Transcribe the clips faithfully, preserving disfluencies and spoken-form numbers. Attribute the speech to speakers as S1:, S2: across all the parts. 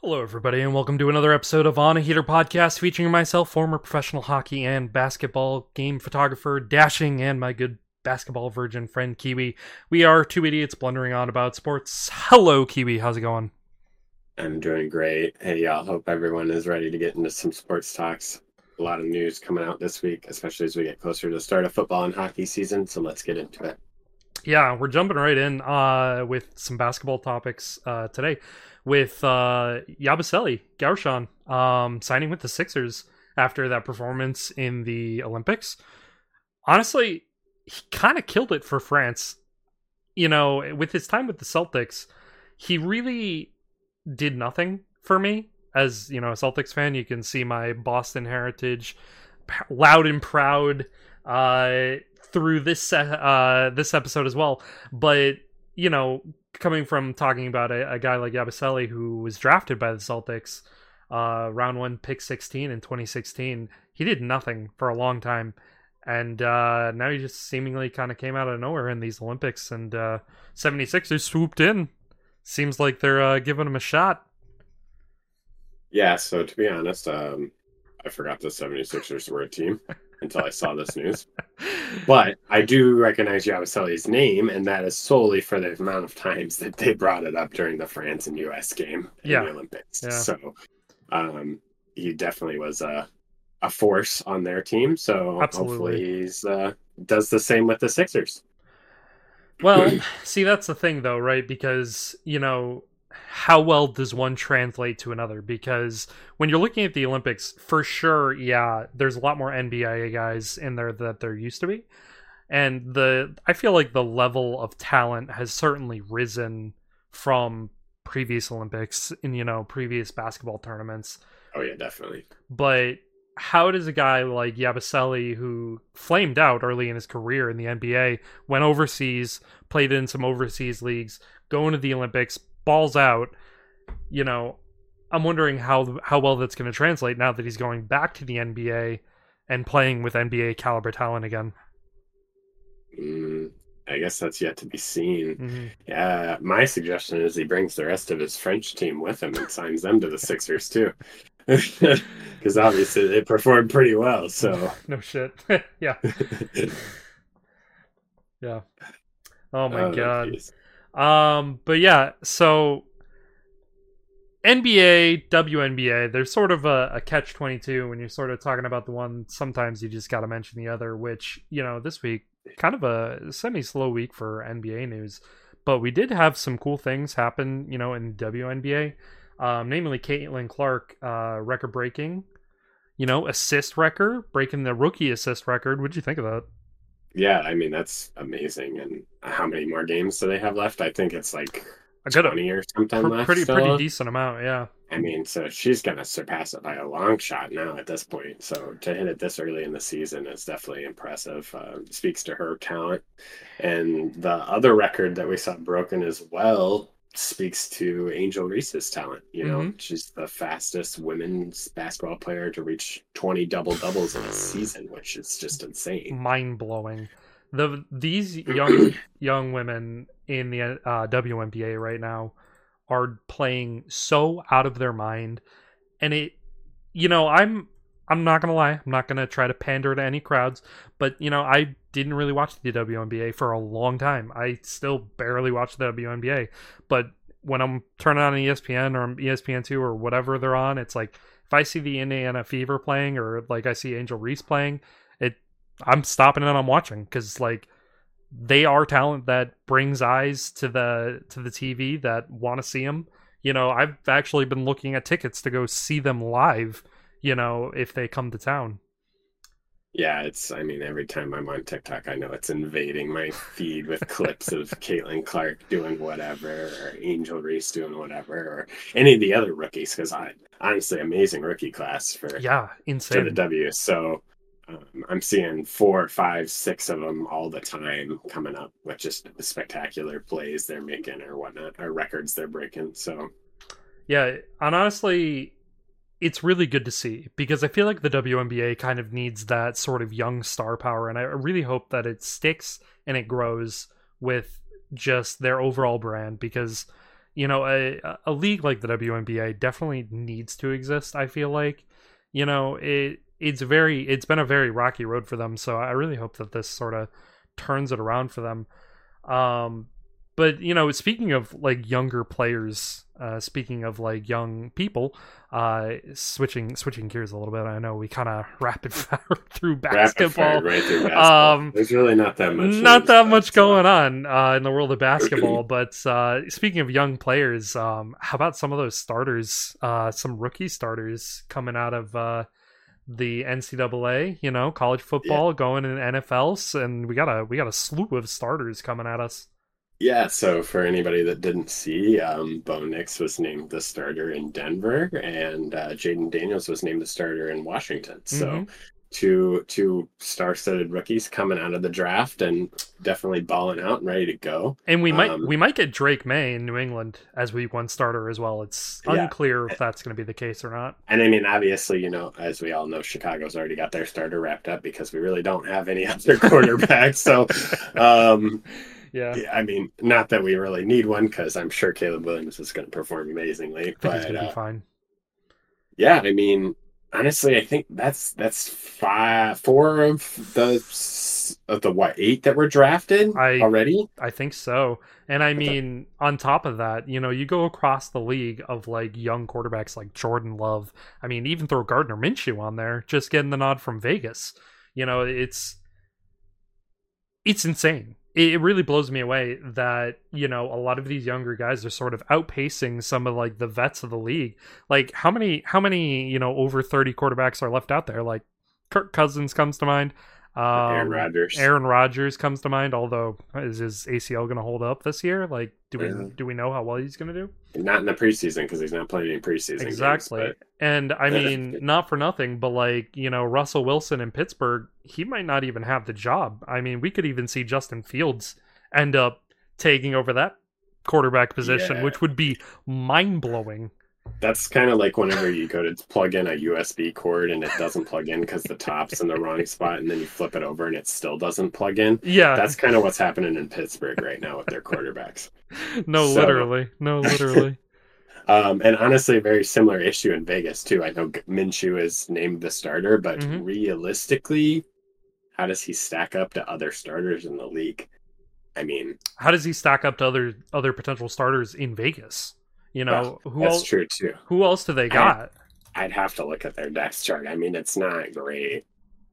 S1: Hello, everybody, and welcome to another episode of On a Heater podcast featuring myself, former professional hockey and basketball game photographer, Dashing, and my good basketball virgin friend, Kiwi. We are two idiots blundering on about sports. Hello, Kiwi. How's it going?
S2: I'm doing great. Hey, y'all. Hope everyone is ready to get into some sports talks. A lot of news coming out this week, especially as we get closer to the start of football and hockey season. So let's get into it.
S1: Yeah, we're jumping right in uh, with some basketball topics uh, today. With uh, Yabusele Gershon um, signing with the Sixers after that performance in the Olympics. Honestly, he kind of killed it for France. You know, with his time with the Celtics, he really did nothing for me. As, you know, a Celtics fan, you can see my Boston heritage loud and proud uh, through this uh, this episode as well. But, you know, coming from talking about a, a guy like Yabusele who was drafted by the Celtics, uh, round one, pick sixteen in twenty sixteen, he did nothing for a long time. And uh, now he just seemingly kind of came out of nowhere in these Olympics. And uh, seventy-sixers swooped in. Seems like they're uh, giving him a shot.
S2: Yeah, so to be honest, um, I forgot the seventy-sixers were a team until I saw this news. But I do recognize Yabusele's name, and that is solely for the amount of times that they brought it up during the France and U S game in
S1: Yeah.
S2: the Olympics.
S1: Yeah.
S2: So um, he definitely was a, a force on their team. So
S1: Absolutely.
S2: hopefully he's uh, does the same with the Sixers.
S1: Well, see, that's the thing, though, right? Because, you know, how well does one translate to another? Because when you're looking at the Olympics, for sure, yeah, there's a lot more N B A guys in there that there used to be. And the I feel like the level of talent has certainly risen from previous Olympics and, you know, previous basketball tournaments.
S2: Oh, yeah, definitely.
S1: But how does a guy like Yabusele, who flamed out early in his career in the N B A, went overseas, played in some overseas leagues, go into the Olympics, balls out, you know, I'm wondering how how well that's going to translate now that he's going back to the N B A and playing with N B A caliber talent again.
S2: Mm, I guess that's yet to be seen.
S1: Mm-hmm.
S2: Yeah, my suggestion is he brings the rest of his French team with him and signs them to the Sixers too. Because obviously they performed pretty well, so
S1: No shit. Yeah. Yeah. Oh my
S2: oh,
S1: god.
S2: geez.
S1: Um, but yeah, so N B A, W N B A, there's sort of a, a catch twenty-two when you're sort of talking about the one. Sometimes you just got to mention the other, which, you know, this week, kind of a semi-slow week for N B A news. But we did have some cool things happen, you know, in W N B A. Um, namely, Caitlin Clark, uh, record-breaking, you know, assist record, breaking the rookie assist record. What'd you think of that?
S2: Yeah, I mean that's amazing. And how many more games do they have left? I think it's like
S1: I got
S2: twenty
S1: a
S2: or something
S1: pr-
S2: left.
S1: pretty
S2: still.
S1: pretty decent amount, yeah.
S2: I mean, so she's gonna surpass it by a long shot now at this point. So to hit it this early in the season is definitely impressive. Uh, speaks to her talent, and the other record that we saw broken as well speaks to Angel Reese's talent. You know,
S1: Mhm.
S2: she's the fastest women's basketball player to reach twenty double doubles in a season, which is just insane.
S1: Mind blowing. The these young young women in the uh, W N B A right now are playing so out of their mind, and it, you know, I'm I'm not gonna lie, I'm not gonna try to pander to any crowds, but you know, I didn't really watch the W N B A for a long time. I still barely watch the W N B A, but when I'm turning on E S P N or E S P N two or whatever they're on, it's like if I see the Indiana Fever playing or like I see Angel Reese playing, it I'm stopping and I'm watching because like they are talent that brings eyes to the to the T V that want to see them. You know, I've actually been looking at tickets to go see them live, you know, if they come to town.
S2: Yeah, it's, I mean, every time I'm on TikTok, I know it's invading my feed with clips of Caitlin Clark doing whatever, or Angel Reese doing whatever, or any of the other rookies, because I honestly, amazing rookie class for,
S1: Yeah,
S2: for
S1: insane.
S2: the W. So um, I'm seeing four, five, six of them all the time coming up with just spectacular plays they're making or whatnot, or records they're breaking. So
S1: Yeah, and honestly, it's really good to see because I feel like the W N B A kind of needs that sort of young star power, and I really hope that it sticks and it grows with just their overall brand because, you know, a a league like the W N B A definitely needs to exist. I feel like, you know, it it's very it's been a very rocky road for them. So I really hope that this sort of turns it around for them. Um, but you know, speaking of like younger players, uh, speaking of like young people, uh, switching switching gears a little bit. I know we kind of rapid fire through basketball.
S2: Rapid fire right through basketball.
S1: Um,
S2: There's really not that much.
S1: not that much
S2: so.
S1: going on uh, in the world of basketball. But uh, speaking of young players, um, how about some of those starters? Uh, some rookie starters coming out of uh, the N C double A. You know, college football yeah. going in N F Ls, and we got a we got a slew of starters coming at us.
S2: Yeah, so for anybody that didn't see, um, Bo Nix was named the starter in Denver, and uh, Jaden Daniels was named the starter in Washington. So mm-hmm. two two star-studded rookies coming out of the draft and definitely balling out and ready to go.
S1: And we might um, we might get Drake May in New England as week one starter as well. It's unclear yeah. if that's going to be the case or not.
S2: And I mean, obviously, you know, as we all know, Chicago's already got their starter wrapped up because we really don't have any other quarterbacks. So. Um,
S1: Yeah.
S2: yeah, I mean, not that we really need one because I'm sure Caleb Williams is going to perform amazingly.
S1: I think
S2: but,
S1: he's going to
S2: uh,
S1: be fine.
S2: Yeah, I mean, honestly, I think that's that's five, four of the of the what eight that were drafted
S1: I,
S2: already.
S1: I think so, and I mean, on top of that, you know, you go across the league of like young quarterbacks like Jordan Love. I mean, even throw Gardner Minshew on there, just getting the nod from Vegas. You know, it's it's insane. It really blows me away that, you know, a lot of these younger guys are sort of outpacing some of like the vets of the league. Like how many, how many, you know, over thirty quarterbacks are left out there? Like Kirk Cousins comes to mind. Um,
S2: Aaron Rodgers.
S1: Aaron Rodgers comes to mind. Although, is his A C L going to hold up this year? Like, do we yeah. do we know how well he's going to do?
S2: Not in the preseason because he's not playing any preseason.
S1: Exactly.
S2: Games, but...
S1: And I mean, not for nothing, but like, you know, Russell Wilson in Pittsburgh, he might not even have the job. I mean, we could even see Justin Fields end up taking over that quarterback position,
S2: yeah.
S1: which would be mind blowing.
S2: That's kind of like whenever you go to plug in a U S B cord and it doesn't plug in because the top's in the wrong spot, and then you flip it over and it still doesn't plug in.
S1: Yeah.
S2: That's kind of what's happening in Pittsburgh right now with their quarterbacks.
S1: No, so, literally. No, literally.
S2: um, and honestly, a very similar issue in Vegas, too. I know Minshew is named the starter, but mm-hmm. realistically, how does he stack up to other starters in the league? I mean...
S1: How does he stack up to other other potential starters in Vegas? You know,
S2: well,
S1: who
S2: that's
S1: else,
S2: true too.
S1: Who else do they got?
S2: I'd, I'd have to look at their depth chart. I mean, it's not great.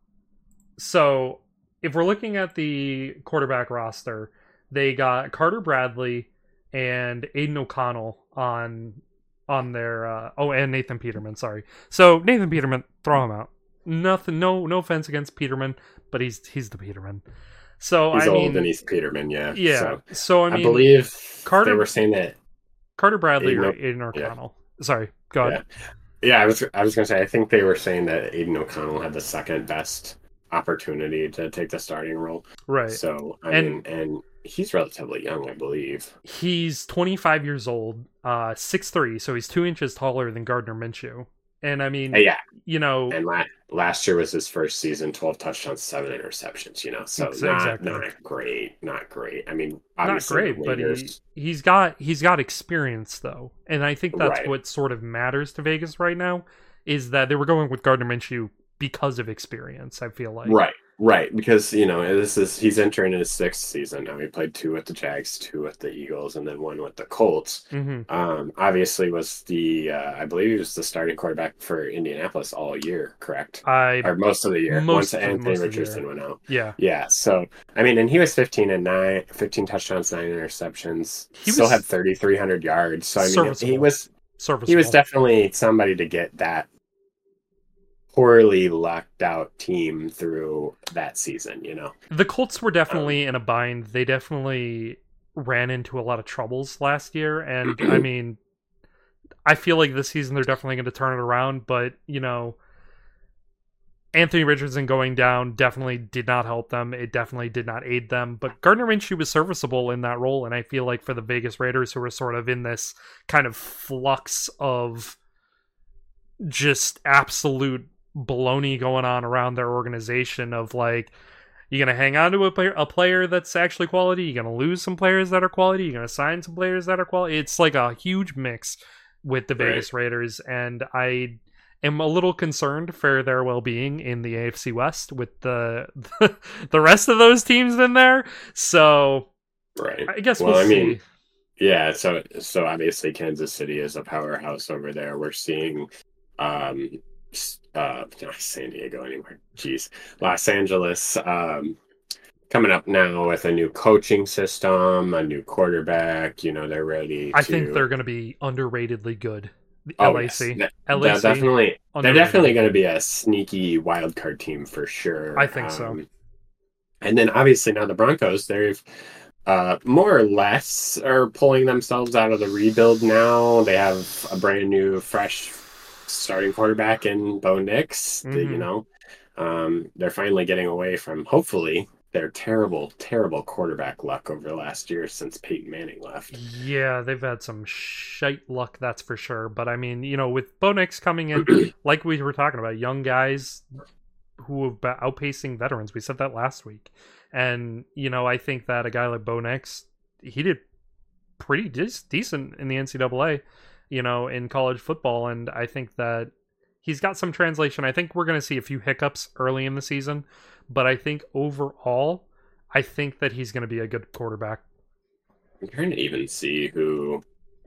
S1: So, if we're looking at the quarterback roster, they got Carter Bradley and Aiden O'Connell on on their uh, oh, and Nathan Peterman. Sorry. So Nathan Peterman, throw him out. Nothing. No, no offense against Peterman, but he's he's the Peterman. So
S2: he's
S1: I
S2: old
S1: mean,
S2: and he's Peterman. Yeah.
S1: Yeah. So, so I mean,
S2: I believe
S1: Carter.
S2: They were saying that.
S1: Carter Bradley
S2: Aiden
S1: or Aiden O'Connell. Yeah. Sorry, go ahead.
S2: Yeah. yeah, I was I was gonna say I think they were saying that Aiden O'Connell had the second best opportunity to take the starting role.
S1: Right.
S2: So I
S1: and,
S2: mean, and he's relatively young, I believe.
S1: He's twenty-five years old, uh, six three, so he's two inches taller than Gardner Minshew. And I mean,
S2: yeah,
S1: you know,
S2: and la- last year was his first season, twelve touchdowns, seven interceptions. You know, so
S1: exactly.
S2: not not great, not great. I mean,
S1: not great, but he he's got he's got experience though, and I think that's
S2: right.
S1: what sort of matters to Vegas right now is that they were going with Gardner Minshew because of experience. I feel like
S2: right. Right, because you know this is he's entering his sixth season now. He played two with the Jags, two with the Eagles, and then one with the Colts.
S1: Mm-hmm.
S2: Um, obviously, was the uh, I believe he was the starting quarterback for Indianapolis all year, correct?
S1: I
S2: or most of the year.
S1: Most
S2: Once
S1: of,
S2: Anthony
S1: most
S2: Richardson
S1: of
S2: went out.
S1: Yeah,
S2: yeah. So I mean, and he was fifteen and nine, fifteen touchdowns, nine interceptions.
S1: He
S2: still
S1: was
S2: had thirty three hundred yards. So I mean, he was
S1: serviceable.
S2: He was definitely somebody to get that poorly locked out team through that season, you know.
S1: The Colts were definitely um, in a bind. They definitely ran into a lot of troubles last year, and I mean, I feel like this season they're definitely going to turn it around, but, you know, Anthony Richardson going down definitely did not help them. It definitely did not aid them, but Gardner Minshew was serviceable in that role, and I feel like for the Vegas Raiders, who were sort of in this kind of flux of just absolute baloney going on around their organization of like, You gonna hang on to a player, a player that's actually quality? You gonna lose some players that are quality? You gonna sign some players that are quality? It's like a huge mix with the Vegas right. Raiders, and I am a little concerned for their well-being in the A F C West with the the, the rest of those teams in there. So,
S2: right.
S1: I guess
S2: well,
S1: we'll
S2: I
S1: see.
S2: Mean, yeah. So, so obviously, Kansas City is a powerhouse over there. We're seeing, um, uh, not San Diego anymore. Jeez, Los Angeles. Um, coming up now with a new coaching system, a new quarterback. You know, they're ready.
S1: I
S2: to...
S1: think they're going to be underratedly good.
S2: Oh,
S1: L A C.
S2: yes. That,
S1: L A C,
S2: that definitely,
S1: underrated.
S2: They're definitely going to be a sneaky wild card team for sure.
S1: I think
S2: um,
S1: so.
S2: And then obviously now the Broncos, they've uh, more or less are pulling themselves out of the rebuild now. They have a brand new, fresh starting quarterback in Bo Nix. Mm-hmm. You know, um, they're finally getting away from, hopefully, their terrible, terrible quarterback luck over the last year since Peyton Manning left.
S1: Yeah, they've had some shite luck, that's for sure. But I mean, you know, with Bo Nix coming in, like we were talking about, young guys who have been outpacing veterans. We said that last week. And, you know, I think that a guy like Bo Nix, he did pretty de- decent in the N C double A, you know, in college football. And I think that he's got some translation. I think we're going to see a few hiccups early in the season. But I think overall, I think that he's going to be a good quarterback.
S2: I'm trying to even see who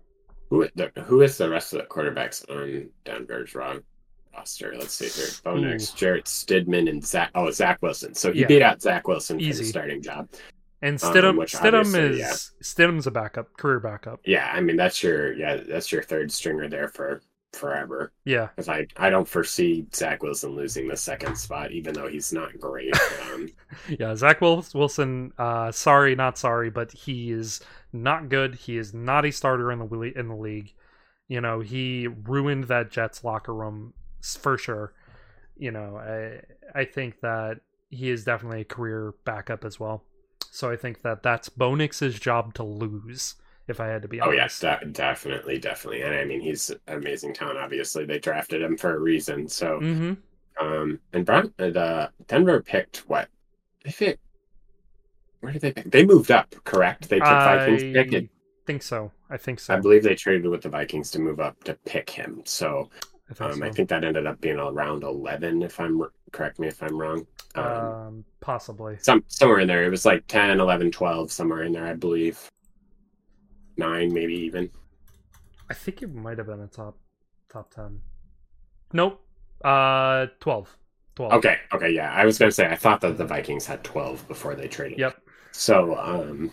S2: who the, who is the rest of the quarterbacks on Denver's wrong roster. Let's see here: Bo Nix, Jarrett Stidham, and Zach. Oh, Zach Wilson. So he yeah. beat out Zach Wilson
S1: Easy.
S2: for the starting job.
S1: And Stidham,
S2: um,
S1: Stidham is
S2: yeah.
S1: Stidham's a backup, career backup.
S2: Yeah, I mean that's your yeah that's your third stringer there for forever.
S1: Yeah,
S2: because I I don't foresee Zach Wilson losing the second spot, even though he's not great. Um,
S1: yeah, Zach Wilson. Uh, sorry, not sorry, but he is not good. He is not a starter in the in the league. You know, he ruined that Jets locker room for sure. You know, I I think that he is definitely a career backup as well. So I think that that's Bo Nix's job to lose. If I had to be honest.
S2: Oh, yes, de- definitely, definitely. And I mean, he's an amazing talent, obviously. They drafted him for a reason. So,
S1: mm-hmm.
S2: um, and Brown, the Denver picked what? They picked, where did they pick? They moved up, correct? They took
S1: I
S2: Vikings pick. I
S1: think so. I think so.
S2: I believe they traded with the Vikings to move up to pick him. So,
S1: I think,
S2: um,
S1: so.
S2: I think that ended up being around eleven, if I'm, correct me if I'm wrong.
S1: Um, um, possibly.
S2: Some, somewhere in there. It was like ten, eleven, twelve, somewhere in there, I believe. Nine, maybe even.
S1: I think it might have been a top top ten. Nope. Uh, twelve. Twelve.
S2: Okay. Okay. Yeah, I was gonna say I thought that the Vikings had twelve before they traded.
S1: Yep.
S2: So, um,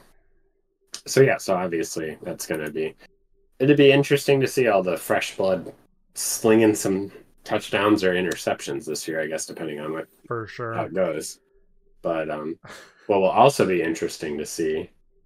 S2: so yeah. So obviously that's gonna be. It'd be interesting to see all the fresh blood slinging some touchdowns or interceptions this year. I guess depending on what
S1: for sure
S2: how it goes. But um, what will also be interesting to see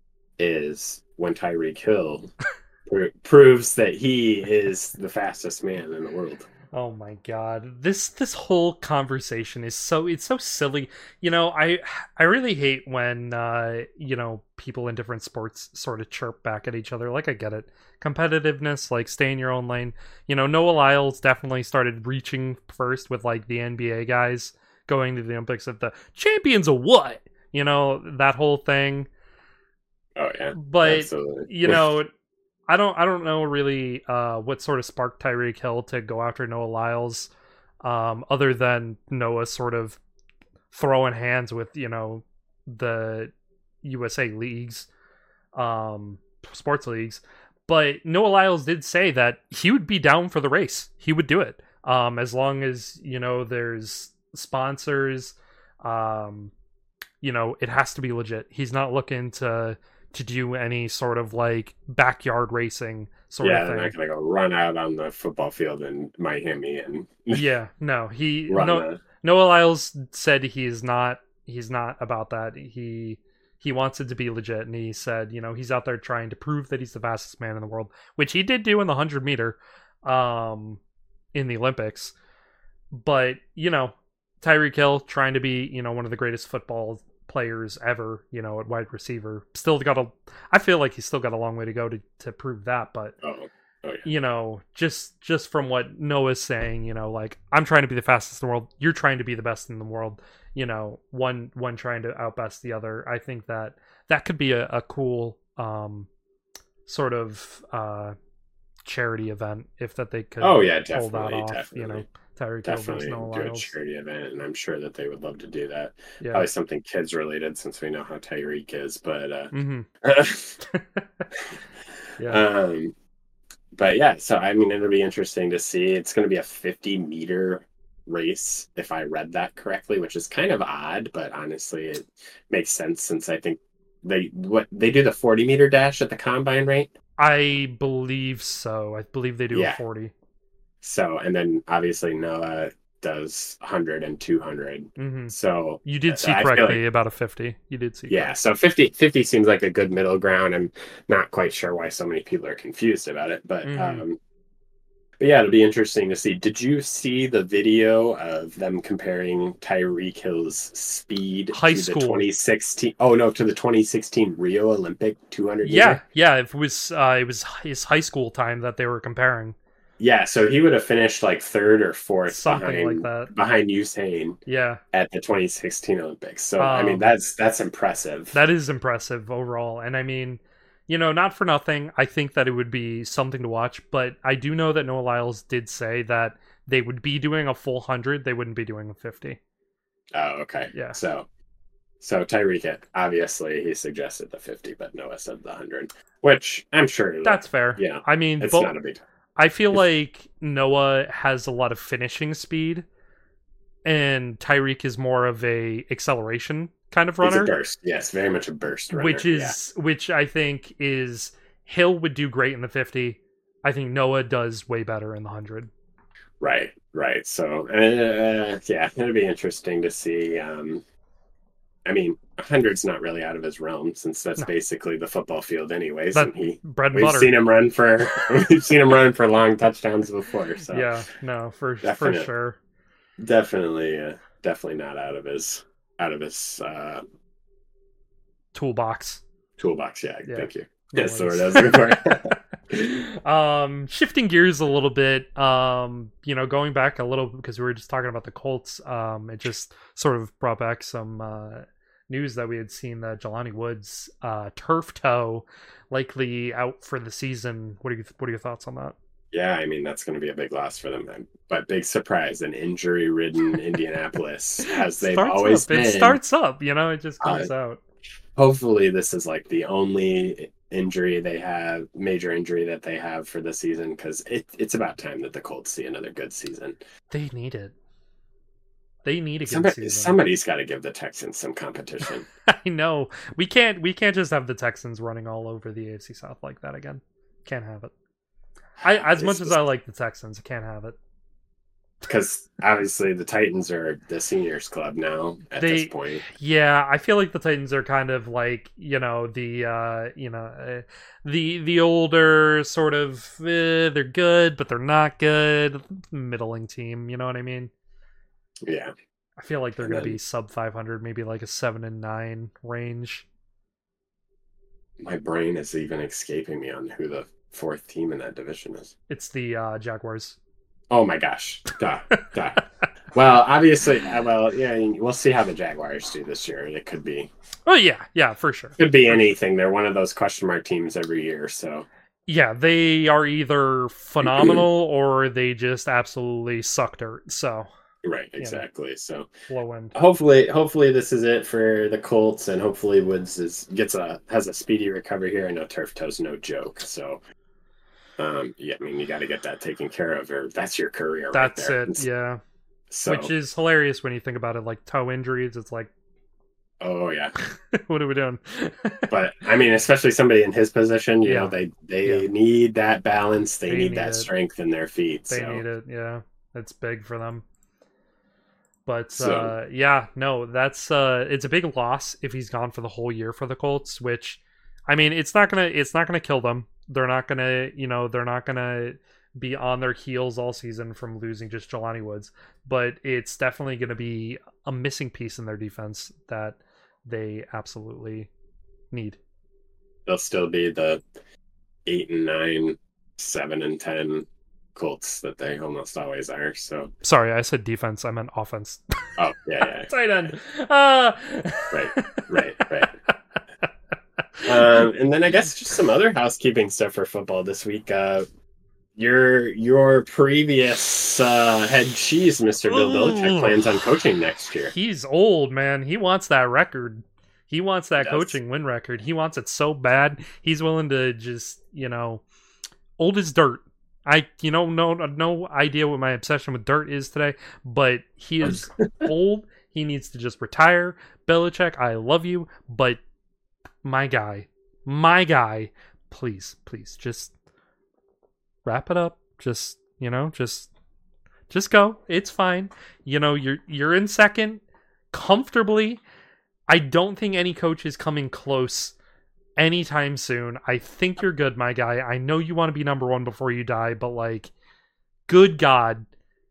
S2: is when Tyreek Hill pr- proves that he is the fastest man in the world.
S1: Oh my god. This this whole conversation is so it's so silly. You know, I I really hate when uh, you know, people in different sports sort of chirp back at each other. Like I get it. Competitiveness, like stay in your own lane. You know, Noah Lyles definitely started reaching first with like the N B A guys going to the Olympics at the champions of what? You know, that whole thing.
S2: Oh yeah,
S1: but
S2: absolutely.
S1: You know, I don't, I don't know really uh, what sort of sparked Tyreek Hill to go after Noah Lyles, um, other than Noah sort of throwing hands with you know the U S A leagues, um, sports leagues. But Noah Lyles did say that he would be down for the race. He would do it, um, as long as you know there's sponsors. Um, you know, it has to be legit. He's not looking to. to do any sort of like backyard racing sort
S2: yeah,
S1: of thing.
S2: Yeah, they're not gonna go run out on the football field in Miami and
S1: yeah, no, he no, Noah Lyles said he's not he's not about that. He he wants it to be legit, and he said, you know, he's out there trying to prove that he's the fastest man in the world, which he did do in the hundred meter, um, in the Olympics. But you know, Tyreek Hill trying to be you know one of the greatest football players ever, you know, at wide receiver. Still got a I feel like he's still got a long way to go to, to prove that, but
S2: oh, Oh yeah.
S1: you know, just just from what Noah's saying, you know, like I'm trying to be the fastest in the world, you're trying to be the best in the world, you know, one one trying to outbest the other. I think that that could be a, a cool um sort of uh charity event if that they could
S2: Oh yeah,
S1: pull that
S2: definitely,
S1: off, you know.
S2: definitely.
S1: Tyreek Hill versus
S2: Definitely
S1: Noah
S2: do a
S1: Lyles.
S2: charity event, and I'm sure that they would love to do that.
S1: Yeah.
S2: Probably something kids related, since we know how Tyreek is. But uh,
S1: Mm-hmm. Yeah.
S2: um, but yeah, so I mean, it'll be interesting to see. It's going to be a fifty meter race, if I read that correctly, which is kind of odd, but honestly, it makes sense since I think they what they do the forty meter dash at the combine, right?
S1: I believe so. I believe they do
S2: Yeah.
S1: a forty.
S2: So, and then obviously Noah does one hundred and two hundred.
S1: Mm-hmm.
S2: So
S1: You did see
S2: I feel
S1: correctly
S2: like,
S1: about a fifty. You did see
S2: yeah,
S1: correctly.
S2: so fifty, fifty seems like a good middle ground. I'm not quite sure why so many people are confused about it, but
S1: Mhm.
S2: um but yeah, it'll be interesting to see. Did you see the video of them comparing Tyreek Hill's speed
S1: High
S2: to
S1: school.
S2: the twenty sixteen? Oh no, to the twenty sixteen Rio Olympic two hundred
S1: Yeah,
S2: meter?
S1: yeah. It was uh, it was his high school time that they were comparing.
S2: Yeah, so he would have finished like third or fourth
S1: Something
S2: behind
S1: like that.
S2: behind Usain
S1: Yeah.
S2: at the twenty sixteen Olympics. So I mean,
S1: Um,
S2: that's that's impressive.
S1: that is impressive overall. And I mean, you know, not for nothing, I think that it would be something to watch, but I do know that Noah Lyles did say that they would be doing a full one hundred, they wouldn't be doing a fifty.
S2: Oh, okay.
S1: Yeah.
S2: So so Tyreek, obviously he suggested the fifty, but Noah said the one hundred, which I'm sure
S1: That's fair.
S2: yeah,
S1: I mean,
S2: it's
S1: bo-
S2: not a big
S1: I feel like Noah has a lot of finishing speed, and Tyreek is more of a acceleration kind of
S2: He's a
S1: runner,
S2: burst. Yes, very much a burst runner.
S1: which
S2: yeah.
S1: is which I think is Hill would do great in the fifty. I think Noah does way better in the one hundred.
S2: Right, right. So uh, yeah, it'll be interesting to see. Um, I mean, one hundred's not really out of his realm since that's
S1: No.
S2: basically the football field, anyways.
S1: That
S2: and he,
S1: bread and
S2: we've
S1: butter.
S2: seen him run for, we've seen him run for long touchdowns before. So
S1: Yeah, no, for for
S2: Definite.
S1: sure.
S2: definitely, uh, definitely not out of his out of his uh,
S1: Toolbox.
S2: toolbox. Yeah,
S1: Yeah.
S2: thank you.
S1: No
S2: Yes, the
S1: worries.
S2: word I was looking for.
S1: um shifting gears a little bit, um you know, going back a little because we were just talking about the Colts. Um it just sort of brought back some uh news that we had seen that Jelani Woods uh turf toe, likely out for the season. What are you what are your thoughts on that?
S2: Yeah, I mean that's going to be a big loss for them. But big surprise, an injury-ridden Indianapolis, as they've
S1: starts
S2: always
S1: up.
S2: been.
S1: It starts up, you know, it just comes
S2: Uh,
S1: out.
S2: Hopefully, this is like the only injury they have, major injury that they have for the season, because it, it's about time that the Colts see another good season.
S1: They need it. They need a good
S2: Somebody,
S1: season.
S2: somebody's got to give the Texans some competition.
S1: I know. We can't we can't just have the Texans running all over the A F C South like that again. Can't have it. I as
S2: It's
S1: much as
S2: just-
S1: I like the Texans, I can't have it.
S2: Because obviously the Titans are the seniors club now at
S1: They-
S2: this point.
S1: Yeah, I feel like the Titans are kind of like, you know, the uh, you know, uh, the the older sort of eh, they're good, but they're not good, middling team, you know what I mean?
S2: Yeah.
S1: I feel like they're
S2: And
S1: going to
S2: then-
S1: be sub five hundred, maybe like a seven and nine range.
S2: My brain is even escaping me on who the fourth team in that division is.
S1: It's the uh, Jaguars.
S2: Oh my gosh. Duh. Duh. Well, obviously, uh, well, yeah, we'll see how the Jaguars do this year. It could be,
S1: Oh yeah, yeah, for sure.
S2: could be anything. They're one of those question mark teams every year. So
S1: Yeah, they are either phenomenal or they just absolutely suck dirt. So
S2: right, exactly. So
S1: low end.
S2: hopefully, hopefully this is it for the Colts, and hopefully Woods is gets a has a speedy recovery here. I know turf toe's no joke. So um, yeah, I mean you got to get that taken care of, or that's your career.
S1: That's
S2: right there.
S1: it. Yeah,
S2: So
S1: which is hilarious when you think about it. Like toe injuries, it's like,
S2: oh yeah.
S1: what are we doing?
S2: But I mean, especially somebody in his position, you
S1: Yeah.
S2: know, they they
S1: Yeah.
S2: need that balance. They,
S1: They
S2: need,
S1: need
S2: that
S1: it.
S2: strength in their feet.
S1: They
S2: so.
S1: need it. Yeah, it's big for them. But
S2: So-
S1: uh, yeah, no, that's uh, it's a big loss if he's gone for the whole year for the Colts. Which, I mean, it's not gonna it's not gonna kill them. They're not gonna you know they're not gonna be on their heels all season from losing just Jelani Woods. But it's definitely gonna be a missing piece in their defense that they absolutely need.
S2: They'll still be the eight and nine seven and ten Colts that they almost always are. So
S1: Sorry, I said defense. I meant offense.
S2: oh yeah, yeah,
S1: Tight end. Uh...
S2: right, right, right. Um, and then I guess just some other housekeeping stuff for football this week. Uh, your your previous uh, head cheese, Mister Bill Belichick, plans on coaching next year.
S1: He's old, man. He wants that record. He wants that
S2: He
S1: coaching win record. He wants it so bad. He's willing to just, you know, old as dirt. I, you know, no, no idea what my obsession with dirt is today, but he is old. He needs to just retire. Belichick, I love you, but my guy, my guy, please, please, just wrap it up. Just, you know, just, just go. It's fine. You know, you're you're in second comfortably. I don't think any coach is coming close anytime soon. I think you're good, my guy. I know you want to be number one before you die, but like, good God,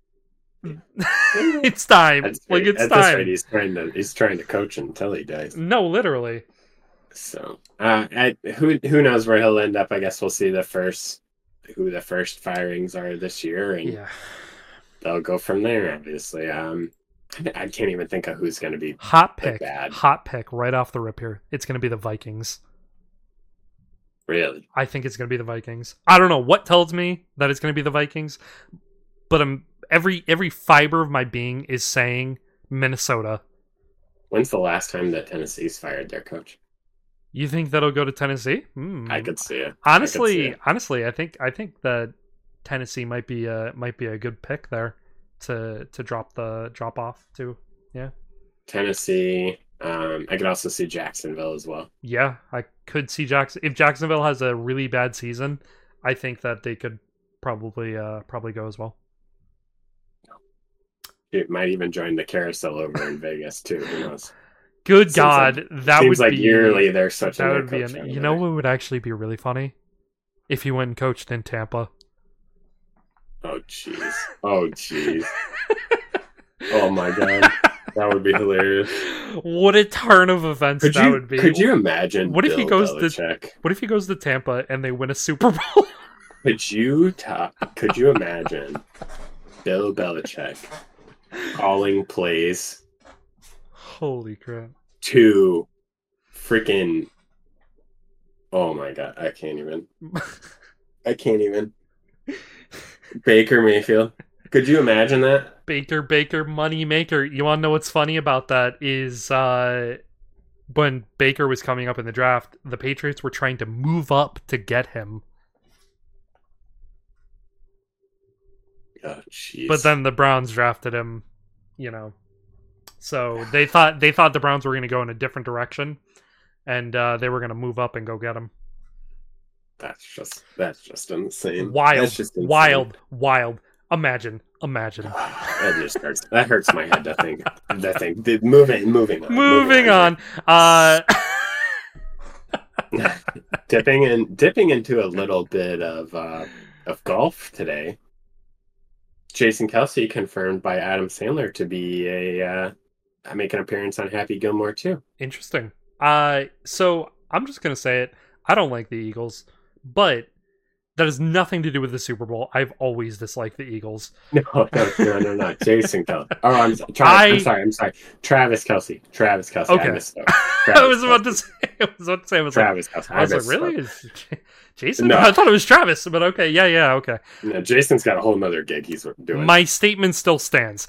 S1: it's time.
S2: That's
S1: like
S2: right.
S1: it's
S2: At
S1: time.
S2: this rate, he's trying to he's trying to coach until he dies.
S1: No, literally.
S2: So, uh, I, who who knows where he'll end up? I guess we'll see the first who the first firings are this year, and
S1: Yeah.
S2: they'll go from there. Obviously, um, I, I can't even think of who's going to be
S1: Hot
S2: the
S1: pick.
S2: bad.
S1: Hot pick right off the rip here. It's going to be the Vikings.
S2: Really.
S1: I think it's going to be the Vikings. I don't know what tells me that it's going to be the Vikings, but I'm every every fiber of my being is saying Minnesota.
S2: When's the last time that Tennessee's fired their coach?
S1: You think that'll go to Tennessee? Hmm.
S2: I could see it. I could see
S1: Honestly,
S2: it.
S1: honestly, I think I think that Tennessee might be a might be a good pick there to to drop the drop off to. Yeah.
S2: Tennessee. Um, I could also see Jacksonville as well.
S1: Yeah, I could see Jackson if Jacksonville has a really bad season. I think that they could probably uh probably go as well.
S2: It might even join the carousel over in Vegas too. Who knows?
S1: Good
S2: Seems
S1: God,
S2: like-
S1: that
S2: Seems
S1: would
S2: like
S1: be
S2: yearly they're such
S1: that
S2: a
S1: would be
S2: coach
S1: an,
S2: over
S1: you know
S2: there.
S1: what would actually be really funny if he went and coached in Tampa.
S2: Oh jeez. Oh jeez. Oh my God. That would be hilarious.
S1: What a turn of events
S2: Could
S1: that
S2: you
S1: would be.
S2: could you imagine
S1: What if he
S2: Bill
S1: goes to-
S2: Belichick?
S1: What if he goes to Tampa and they win a Super Bowl?
S2: Could you top could you imagine Bill Belichick calling plays
S1: Holy crap.
S2: to freaking oh my God, I can't even. I can't even. Baker Mayfield. Could you imagine that?
S1: Baker, Baker, money maker. You want to know what's funny about that is uh, when Baker was coming up in the draft, the Patriots were trying to move up to get him.
S2: Oh, jeez.
S1: But then the Browns drafted him, you know. So they thought they thought the Browns were going to go in a different direction, and uh, they were going to move up and go get him.
S2: That's just that's just insane.
S1: Wild,
S2: That's just insane.
S1: wild, wild. Imagine, imagine.
S2: That just hurts. That hurts my head to think. To think. The- Moving, moving on.
S1: Moving on. Uh,
S2: dipping in, dipping into a little bit of uh, of golf today. Jason Kelsey confirmed by Adam Sandler to be a uh, make an appearance on Happy Gilmore too.
S1: Interesting. Uh, so I'm just gonna say it. I don't like the Eagles, but that has nothing to do with the Super Bowl. I've always disliked the Eagles.
S2: No, no, no, no, no. Jason Kelsey. Oh, I'm, Travis,
S1: I-
S2: I'm sorry. I'm sorry. Travis Kelsey. Travis Kelsey.
S1: Okay.
S2: I misspoke.
S1: I
S2: Travis
S1: was about to
S2: Kelce.
S1: say. I was about to say. I was like,
S2: Travis Kelsey.
S1: I was like,
S2: misspoke.
S1: really? Is Jason?
S2: No.
S1: I thought it was Travis, but okay. Yeah, yeah, okay.
S2: No, Jason's got a whole nother gig he's doing.
S1: My statement still stands.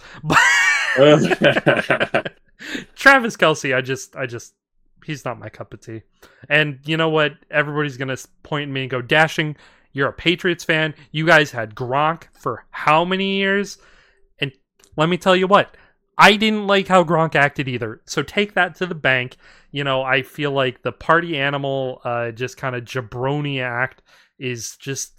S1: Travis Kelsey, I just, I just, he's not my cup of tea. And you know what? Everybody's gonna point at me and go, "Dashing, you're a Patriots fan. You guys had Gronk for how many years?" And let me tell you what, I didn't like how Gronk acted either. So take that to the bank. You know, I feel like the party animal, uh, just kind of jabroni act is just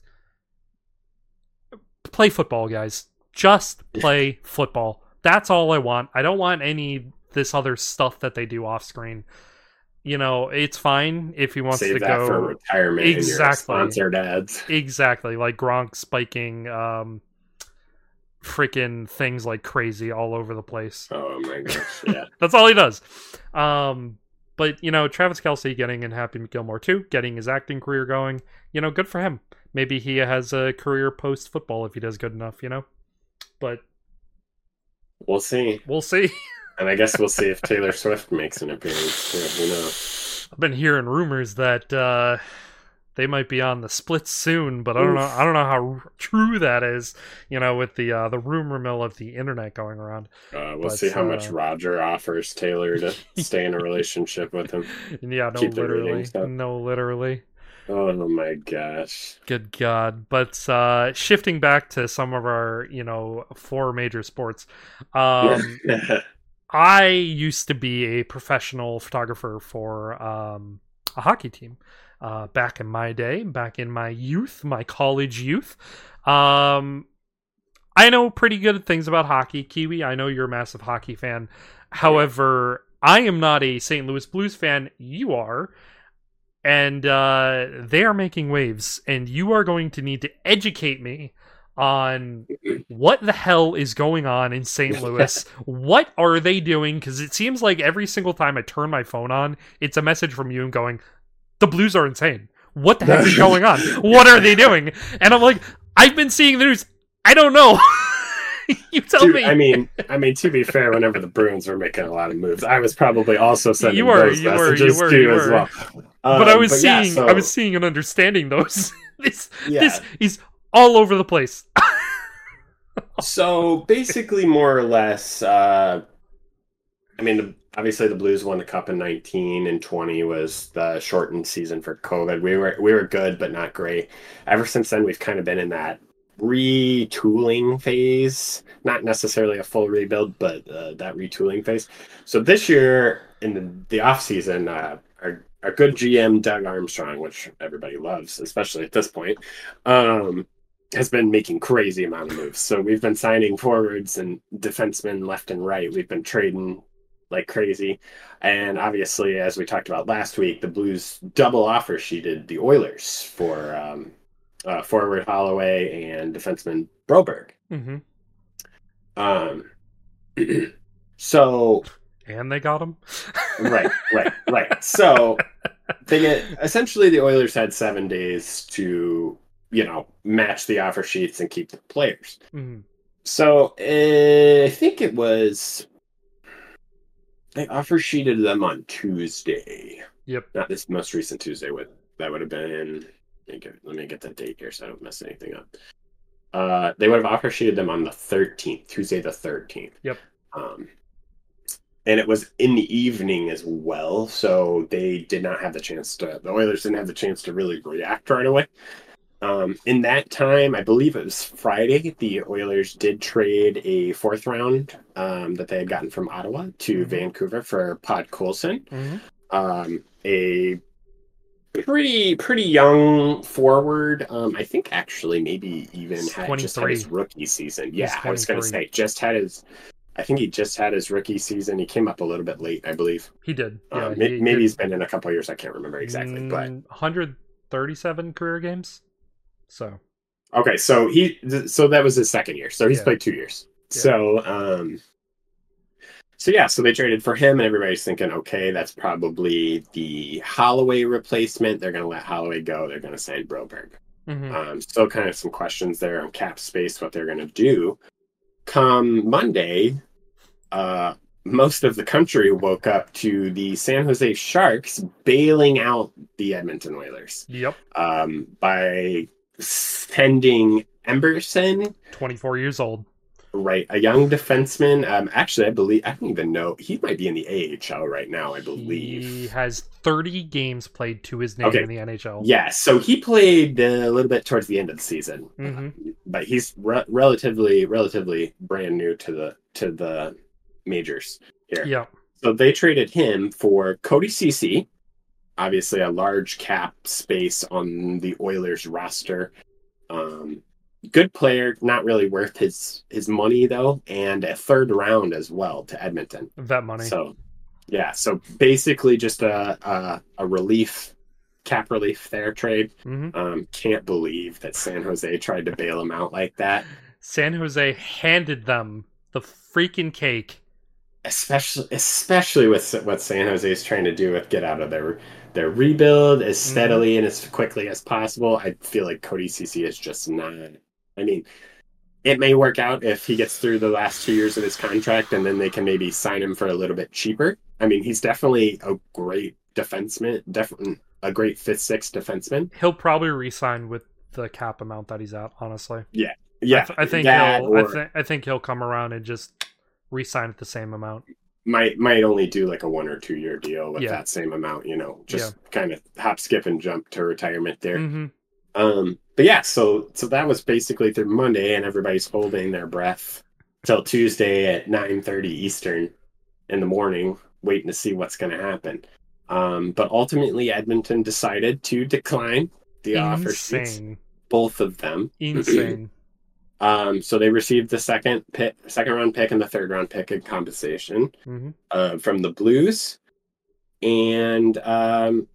S1: play football, guys. Just play football. That's all I want. I don't want any this other stuff that they do off screen. You know, it's fine if he wants
S2: Save
S1: to
S2: that
S1: go
S2: for retirement
S1: Exactly.
S2: and your sponsored ads.
S1: exactly like Gronk spiking um freaking things like crazy all over the place.
S2: Oh my gosh, yeah.
S1: That's all he does. Um, but you know, Travis Kelsey getting in Happy Gilmore too, getting his acting career going. You know, good for him. maybe he has a career post football if he does good enough, you know. But
S2: we'll see.
S1: We'll see.
S2: And I guess we'll see if Taylor Swift makes an appearance too. Who knows?
S1: I've been hearing rumors that uh, they might be on the split soon, but I don't
S2: Oof.
S1: know. I don't know how true that is. You know, with the uh, the rumor mill of the internet going around.
S2: Uh, we'll
S1: But,
S2: see how much
S1: uh,
S2: Roger offers Taylor to stay in a relationship with him.
S1: Yeah, no,
S2: Keep the
S1: literally,
S2: ratings up.
S1: no, literally.
S2: Oh my gosh.
S1: Good God. But uh, shifting back to some of our, you know, four major sports. Um, I used to be a professional photographer for um, a hockey team uh, back in my day, back in my youth, my college youth. Um, I know pretty good things about hockey, Kiwi. I know you're a massive hockey fan. However, I am not a Saint Louis Blues fan. You are. And uh, they are making waves. And you are going to need to educate me on what the hell is going on in Saint Louis. What are they doing? Because it seems like every single time I turn my phone on, it's a message from you going, the Blues are insane. What the heck is going on? What are they doing? And I'm like, I've been seeing the news. I don't know. You tell
S2: Dude,
S1: me.
S2: I mean, I mean, to be fair, whenever the Bruins were making a lot of moves, I was probably also sending
S1: You were,
S2: those
S1: you were,
S2: messages
S1: you were,
S2: too
S1: you
S2: as
S1: were.
S2: well.
S1: But
S2: Um,
S1: I was
S2: but yeah,
S1: seeing,
S2: so-
S1: I was seeing and understanding those. this,
S2: Yeah.
S1: this is all over the place.
S2: So basically, more or less, uh, I mean, the, obviously the Blues won the Cup in nineteen, and twenty was the shortened season for COVID. We were we were good, but not great. Ever since then, we've kind of been in that retooling phase. Not necessarily a full rebuild, but uh, that retooling phase. So this year in the, the off season, uh, our our good G M Doug Armstrong, which everybody loves, especially at this point, um, has been making crazy amount of moves. So we've been signing forwards and defensemen left and right. We've been trading like crazy. And obviously, as we talked about last week, the Blues double offer sheeted the Oilers for um, uh, forward Holloway and defenseman Broberg.
S1: Mm-hmm.
S2: Um, so
S1: And they got him.
S2: right, right, right. So they get essentially the Oilers had seven days to, you know, match the offer sheets and keep the players.
S1: Mm-hmm.
S2: So uh, I think it was they offer sheeted them on Tuesday.
S1: Yep.
S2: Not this most recent Tuesday. What that would have been. Let me get, let me get the date here so I don't mess anything up. Uh, they would have offer sheeted them on the thirteenth, Tuesday the thirteenth.
S1: Yep.
S2: Um, and it was in the evening as well, so they did not have the chance to. The Oilers didn't have the chance to really react right away. Um, in that time, I believe it was Friday, the Oilers did trade a fourth round um, that they had gotten from Ottawa to
S1: Mhm.
S2: Vancouver for Pod Coulson,
S1: Mm-hmm.
S2: um, a pretty pretty young forward. Um, I think actually maybe even
S1: He's
S2: had just had his rookie season. Yeah, I was going to say just had his. I think he just had his rookie season. He came up a little bit late, I believe.
S1: He did. Yeah,
S2: Um,
S1: he,
S2: may- maybe
S1: did,
S2: he's been in a couple of years. I can't remember exactly, but
S1: mm, one hundred thirty-seven career games. So
S2: okay, so he so that was his second year. So he's
S1: Yeah.
S2: played two years.
S1: Yeah.
S2: So um so yeah, so they traded for him and everybody's thinking, okay, that's probably the Holloway replacement. They're gonna let Holloway go, they're gonna sign Broberg.
S1: mhm.
S2: Um still kind of some questions there on cap space, what they're gonna do. Come Monday, uh most of the country woke up to the San Jose Sharks bailing out the Edmonton Oilers
S1: Yep.
S2: um, by sending Emberson,
S1: twenty-four years old.
S2: right, a young defenseman. Um, actually, I believe I don't even know he might be in the A H L right now. I believe.
S1: He has thirty games played to his name
S2: Okay.
S1: in the N H L.
S2: Yeah, so he played uh, a little bit towards the end of the season,
S1: Mhm.
S2: uh, but he's re- relatively relatively brand new to the to the majors here.
S1: Yeah.
S2: So they traded him for Cody Ceci, obviously a large cap space on the Oilers roster. Um, good player, not really worth his his money though, and a third round as well to Edmonton.
S1: Vet money.
S2: So yeah, so basically just a a, a relief, cap relief there trade.
S1: hmm
S2: Um, can't believe that San Jose tried to bail him out like that.
S1: San Jose handed them the freaking cake.
S2: especially especially with what San Jose is trying to do with get out of their their rebuild as
S1: Mm-hmm.
S2: steadily and as quickly as possible. I feel like Cody Ceci is just not. I mean, it may work out if he gets through the last two years of his contract, and then they can maybe sign him for a little bit cheaper. I mean, he's definitely a great defenseman, definitely a great fifth, sixth defenseman.
S1: He'll probably re-sign with the cap amount that he's at. Honestly,
S2: Yeah,
S1: I,
S2: yeah,
S1: th- I think
S2: that
S1: he'll. I
S2: or
S1: think. I think he'll come around and just re-sign at the same amount.
S2: might might only do like a one or two year deal with
S1: Yeah.
S2: that same amount. You know, just
S1: Yeah.
S2: kind of hop, skip, and jump to retirement there.
S1: Mm-hmm.
S2: Um, but yeah, so so that was basically through Monday, and everybody's holding their breath till Tuesday at nine thirty Eastern in the morning, waiting to see what's going to happen. Um, but ultimately, Edmonton decided to decline the offer sheets,
S1: Insane.
S2: both of them.
S1: Insane.
S2: Um, so they received the second pick, second round pick, and the third round pick in compensation
S1: Mm-hmm.
S2: uh, from the Blues, and um,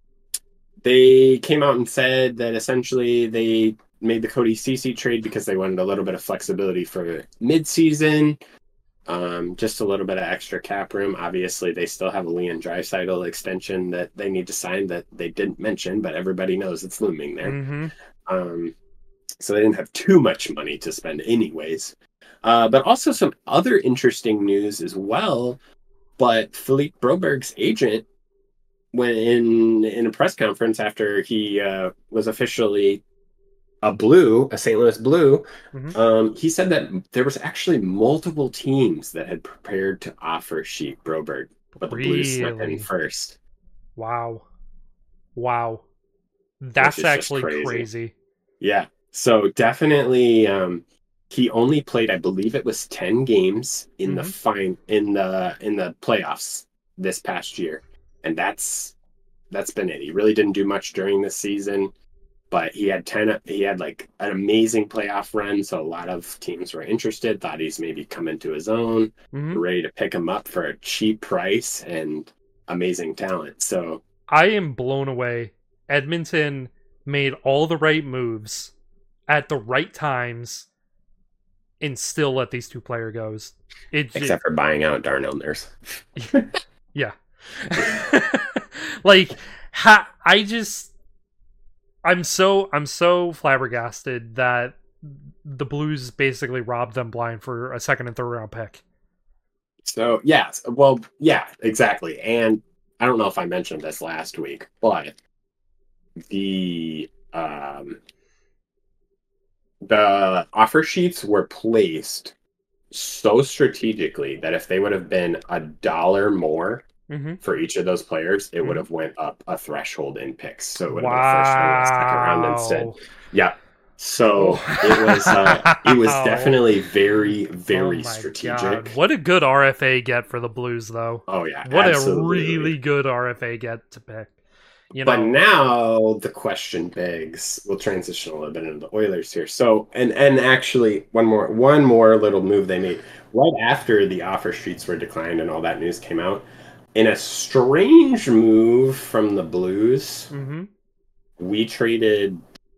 S2: they came out and said that essentially they made the Cody Ceci trade because they wanted a little bit of flexibility for mid-season, um, just a little bit of extra cap room. Obviously, they still have a Leon Draisaitl extension that they need to sign that they didn't mention, but everybody knows it's looming there.
S1: Mm-hmm.
S2: Um, so they didn't have too much money to spend anyways. Uh, but also some other interesting news as well. But Philippe Broberg's agent, when in in a press conference after he uh, was officially a Blue, a Saint Louis Blue,
S1: Mm-hmm.
S2: um, he said that there was actually multiple teams that had prepared to offer sheet Broberg, but the Blues snuck in
S1: Really?
S2: first.
S1: Wow. Wow. That's
S2: is just
S1: actually
S2: crazy.
S1: crazy.
S2: Yeah. So definitely, um, he only played, I believe it was ten games in the
S1: Mhm.
S2: fine in the in the playoffs this past year, and that's that's been it. He really didn't do much during this season, but he had ten. He had like an amazing playoff run, so a lot of teams were interested. Thought he's maybe coming to his own,
S1: Mhm.
S2: ready to pick him up for a cheap price and amazing talent. So
S1: I am blown away. Edmonton made all the right moves at the right times and still let these two player goes. It ju-
S2: except for buying out Darnell Nurse.
S1: yeah. Like ha- I just I'm so I'm so flabbergasted that the Blues basically robbed them blind for a second and third round pick.
S2: So yes, well, yeah, exactly. And I don't know if I mentioned this last week, but the um, the offer sheets were placed so strategically that if they would have been a dollar more
S1: Mm-hmm.
S2: for each of those players, it
S1: Mhm.
S2: would have went up a threshold in picks. So it would have been a first round and a second round instead.
S1: Wow.
S2: Yeah. So it was uh, it was
S1: Wow.
S2: definitely very, very
S1: Oh my
S2: strategic.
S1: God. What a good R F A get for the Blues, though.
S2: Oh yeah,
S1: What
S2: absolutely.
S1: a really good R F A get to pick. You
S2: But
S1: know,
S2: now the question begs, we'll transition a little bit into the Oilers here. So, and and actually one more one more little move they made right after the offer sheets were declined and all that news came out. In a strange move from the Blues,
S1: hmm
S2: we traded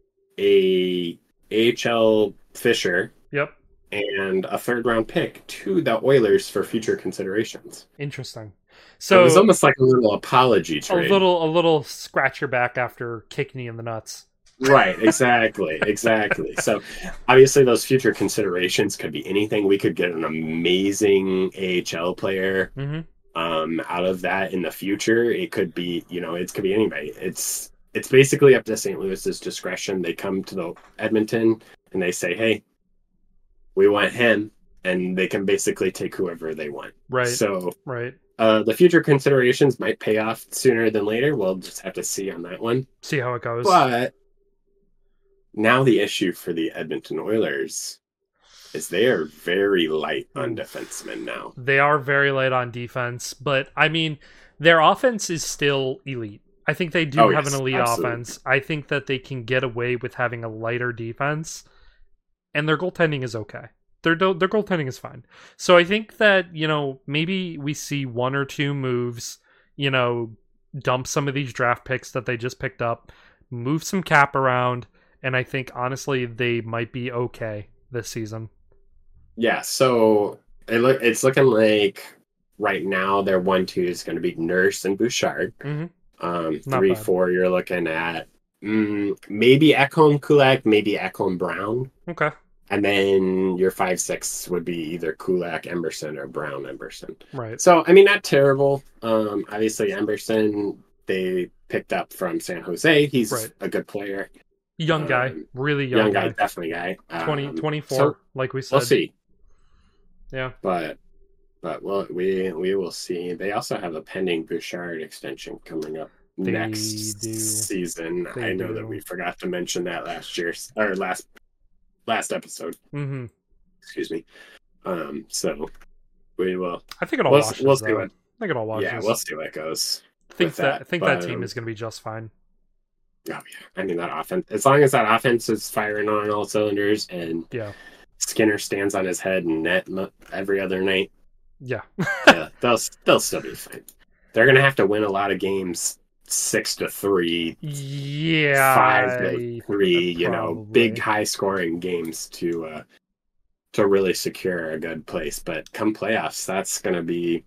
S2: a A H L Fisher
S1: Yep.
S2: and a third round pick to the Oilers for future considerations.
S1: Interesting.
S2: So it was
S1: So
S2: almost like a little apology
S1: a
S2: trade.
S1: little a little scratch your back after kicking you in the nuts.
S2: Right, exactly, exactly. So obviously those future considerations could be anything. We could get an amazing A H L player
S1: hmm
S2: um, out of that in the future. It could be, you know, it could be anybody. It's it's basically up to Saint Louis's discretion. They come to the Edmonton and they say, "Hey, we want him," and they can basically take whoever they want.
S1: Right.
S2: So
S1: Right.
S2: uh, the future considerations might pay off sooner than later. We'll just have to see on that one.
S1: See how it goes.
S2: But now the issue for the Edmonton Oilers is they are very light on
S1: Oof.
S2: defensemen now.
S1: They are very light on defense, but I mean, their offense is still elite. I think they do
S2: Oh,
S1: have
S2: yes,
S1: an elite
S2: absolutely.
S1: offense. I think that they can get away with having a lighter defense, and their goaltending is okay. Their do- their goaltending is fine. So I think that, you know, maybe we see one or two moves, you know, dump some of these draft picks that they just picked up, move some cap around, and I think honestly they might be okay this season.
S2: Yeah, so it look it's looking like right now, their one two is going to be Nurse and Bouchard.
S1: Mm-hmm.
S2: Um,
S1: Not
S2: three,
S1: bad.
S2: four, you're looking at mm, maybe Ekholm Kulak, maybe Ekholm Brown.
S1: Okay.
S2: And then your five, six would be either Kulak Emberson or Brown Emberson.
S1: Right.
S2: So, I mean, not terrible. Um, obviously, Emberson, they picked up from San Jose. He's
S1: Right.
S2: a good player.
S1: Young guy.
S2: Um,
S1: Really young,
S2: young guy,
S1: guy.
S2: definitely guy.
S1: twenty,
S2: Um,
S1: twenty-four,
S2: so
S1: like we said.
S2: we'll see.
S1: Yeah.
S2: But but well, we we will see. They also have a pending Bouchard extension coming up
S1: They
S2: next
S1: do.
S2: season.
S1: They
S2: I know
S1: do.
S2: that we forgot to mention that last year or last last episode.
S1: Mm-hmm.
S2: Excuse me. Um, so we will.
S1: I think it all
S2: We'll,
S1: washes.
S2: we'll see
S1: though.
S2: what.
S1: I think it all washes.
S2: Yeah, we'll see what goes.
S1: I think
S2: with
S1: that,
S2: that,
S1: I think
S2: but,
S1: that team
S2: um,
S1: is going to be just fine.
S2: Oh yeah, I mean that offense. As long as that offense is firing on all cylinders and
S1: Yeah.
S2: Skinner stands on his head and net mo- every other night,
S1: Yeah.
S2: yeah, they'll they'll still be fine. They're gonna have to win a lot of games, six to three,
S1: Yeah.
S2: five to three. You know,
S1: probably.
S2: big high scoring games to uh, to really secure a good place. But come playoffs, that's gonna be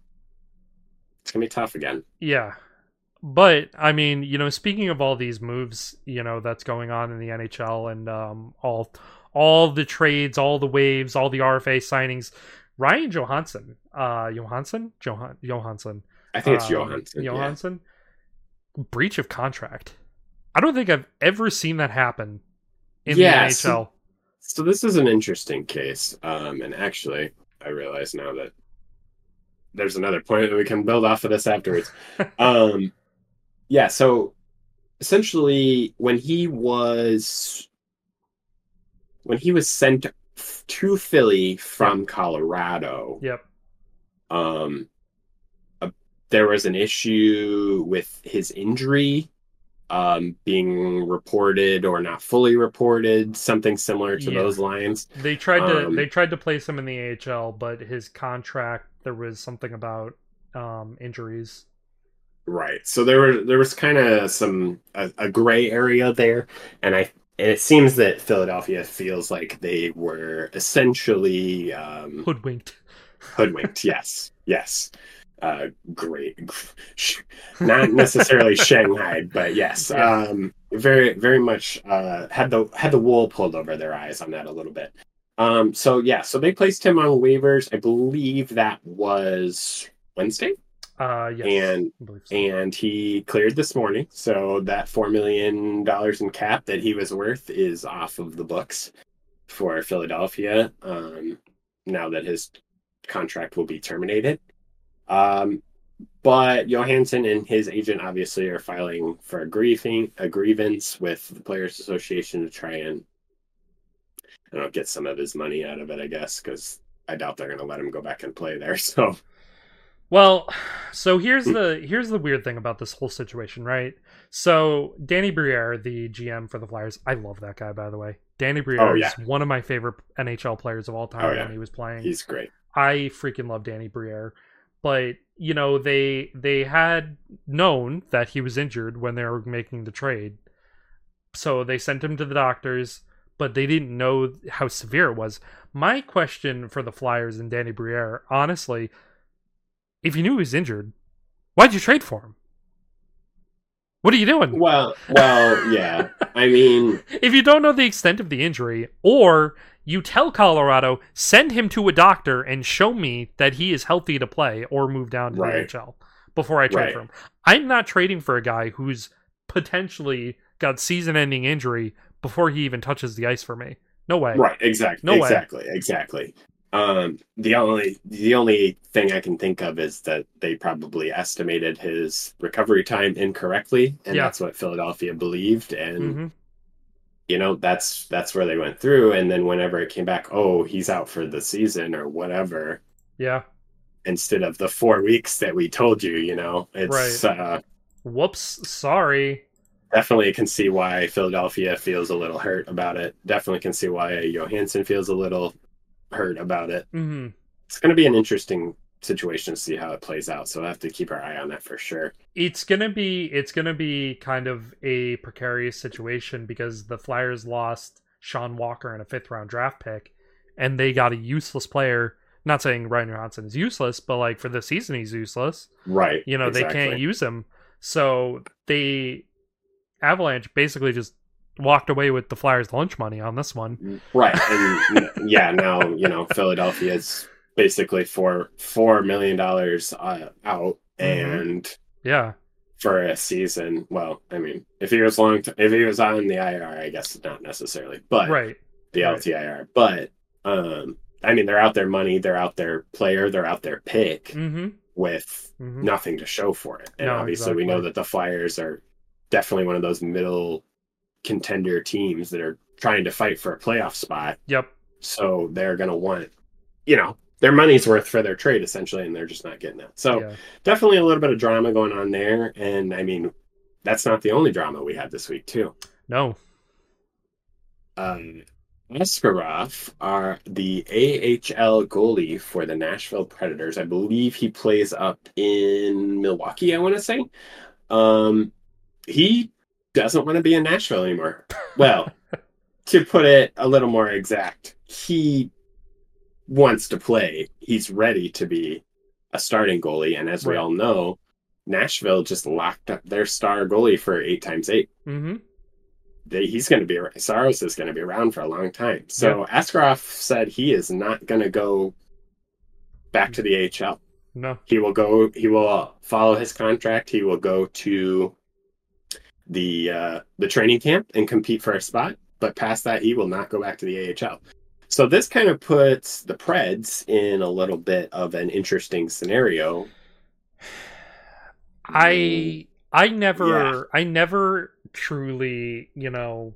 S2: it's gonna be tough again.
S1: Yeah. But I mean, you know, speaking of all these moves, you know, that's going on in the N H L and um, all all the trades, all the waves, all the R F A signings, Ryan Johansson, uh, Johansson, Johan Johansson,
S2: I think it's
S1: um,
S2: Johansson. yeah.
S1: Johansson, breach of contract. I don't think I've ever seen that happen in
S2: Yeah,
S1: the N H L.
S2: So this is an interesting case, um, and actually, I realize now that there's another point that we can build off of this afterwards. um, yeah, so essentially, when he was when he was sent to Philly from Colorado,
S1: Yep.
S2: um, uh, there was an issue with his injury um, being reported or not fully reported, something similar to
S1: Yeah.
S2: those lines.
S1: They tried to
S2: Um,
S1: they tried to place him in the A H L, but his contract there was something about um, injuries.
S2: Right. So there were there was kind of some a, a gray area there, and I and it seems that Philadelphia feels like they were essentially um,
S1: Hoodwinked.
S2: hoodwinked. Yes, yes. Uh, great. Not necessarily Shanghai, but yes.
S1: Yeah.
S2: Um, very very much uh, had the had the wool pulled over their eyes on that a little bit. Um, so yeah, so they placed him on waivers. I believe that was Wednesday.
S1: Uh, yes.
S2: And
S1: I believe so.
S2: and he cleared this morning, so that four million dollars in cap that he was worth is off of the books for Philadelphia. Um, now that his contract will be terminated, um, but Johansson and his agent obviously are filing for a grieving a grievance with the Players Association to try and I don't know, get some of his money out of it. I guess because I doubt they're going to let him go back and play there. So.
S1: Well, so here's the here's the weird thing about this whole situation, right? So Danny Briere, the G M for the Flyers, I love that guy, by the way. Danny Briere
S2: Oh, yeah.
S1: is one of my favorite N H L players of all time
S2: Oh, yeah.
S1: when he was playing.
S2: He's great.
S1: I freaking love Danny Briere. But, you know, they they had known that he was injured when they were making the trade. So they sent him to the doctors, but they didn't know how severe it was. My question for the Flyers and Danny Briere, honestly, if you knew he was injured, why'd you trade for him? What are you doing?
S2: Well, well, yeah. I mean,
S1: If you don't know the extent of the injury, or you tell Colorado, send him to a doctor and show me that he is healthy to play or move down to
S2: Right.
S1: the N H L before I trade
S2: Right.
S1: for him. I'm not trading for a guy who's potentially got season-ending injury before he even touches the ice for me. No way.
S2: right, exactly,
S1: No way.
S2: exactly, exactly. Um, the only the only thing I can think of is that they probably estimated his recovery time incorrectly, and
S1: Yeah.
S2: that's what Philadelphia believed, and
S1: hmm
S2: you know that's that's where they went through. And then whenever it came back, oh, he's out for the season or whatever,
S1: Yeah.
S2: instead of the four weeks that we told you, you know, it's uh,
S1: Whoops. Sorry.
S2: definitely can see why Philadelphia feels a little hurt about it. Definitely can see why Johansson feels a little hurt about it.
S1: hmm
S2: It's going to be an interesting situation to see how it plays out. So I have to keep our eye on that for sure.
S1: It's gonna be it's gonna be kind of a precarious situation because the Flyers lost Sean Walker in a fifth round draft pick, and they got a useless player Not saying Ryan Johansen is useless, but like for the season he's useless.
S2: Right.
S1: You know,
S2: exactly.
S1: they can't use him. So they Avalanche basically just walked away with the Flyers' lunch money on this one.
S2: Right. And yeah, now, you know, Philadelphia's basically four four million dollars uh, out, and
S1: mm-hmm. yeah,
S2: for a season. Well, I mean, if he was long, t- if he was on the I R, I guess not necessarily, but
S1: right,
S2: the
S1: right.
S2: L T I R. But um, I mean, they're out their money, they're out their player, they're out their pick
S1: mm-hmm.
S2: with
S1: mm-hmm.
S2: nothing to show for it. And
S1: no,
S2: obviously,
S1: exactly.
S2: we know that the Flyers are definitely one of those middle contender teams that are trying to fight for a playoff spot.
S1: Yep.
S2: So they're going to want, you know, their money's worth for their trade essentially, and they're just not getting it. So
S1: yeah.
S2: definitely a little bit of drama going on there. And I mean, that's not the only drama we had this week too.
S1: No.
S2: Um, Askarov are the A H L goalie for the Nashville Predators. I believe he plays up in Milwaukee, I want to say. Um, he doesn't want to be in Nashville anymore. Well, to put it a little more exact, he wants to play. He's ready to be a starting goalie. And as right. we all know, Nashville just locked up their star goalie for eight times eight.
S1: Mm-hmm.
S2: They, he's going to be, Saros is going to be around for a long time. So yeah. Askarov said he is not going to go back to the A H L.
S1: No.
S2: He will go, he will follow his contract. He will go to the uh, the training camp and compete for a spot, but past that he will not go back to the A H L. So this kind of puts the Preds in a little bit of an interesting scenario.
S1: I I never yeah. I never truly, you know,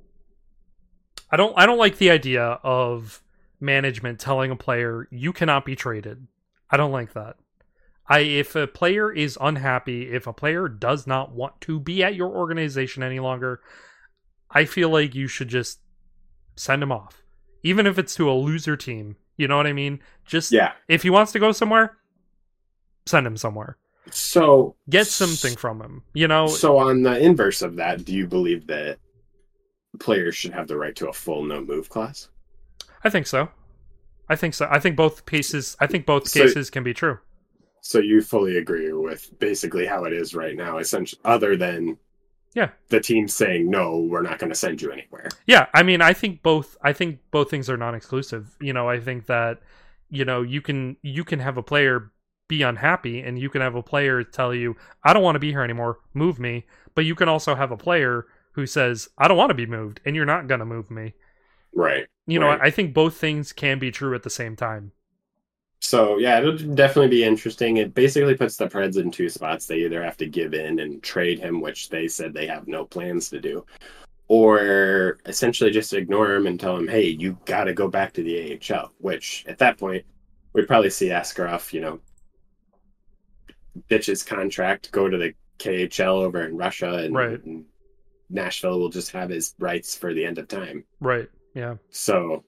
S1: I don't I don't like the idea of management telling a player you cannot be traded. I don't like that. I if a player is unhappy, if a player does not want to be at your organization any longer, I feel like you should just send him off. Even if it's to a loser team. You know what I mean? Just
S2: yeah.
S1: if he wants to go somewhere, send him somewhere.
S2: So
S1: get something from him. You know?
S2: So on the inverse of that, do you believe that players should have the right to a full no move clause?
S1: I think so. I think so. I think both cases I think both cases so, can be true.
S2: So you fully agree with basically how it is right now, essentially, other than
S1: yeah,
S2: the team saying no, we're not going to send you anywhere.
S1: Yeah, I mean, I think both. I think both things are non-exclusive. You know, I think that you know you can you can have a player be unhappy, and you can have a player tell you, "I don't want to be here anymore. Move me." But you can also have a player who says, "I don't want to be moved," and you're not going to move me.
S2: Right.
S1: You know,
S2: right.
S1: I think both things can be true at the same time.
S2: So, yeah, it'll definitely be interesting. It basically puts the Preds in two spots. They either have to give in and trade him, which they said they have no plans to do, or essentially just ignore him and tell him, hey, you got to go back to the A H L, which at that point, we'd probably see Askarov, you know, ditch his contract, go to the K H L over in Russia, and,
S1: right.
S2: and Nashville will just have his rights for the end of time.
S1: Right, yeah.
S2: So...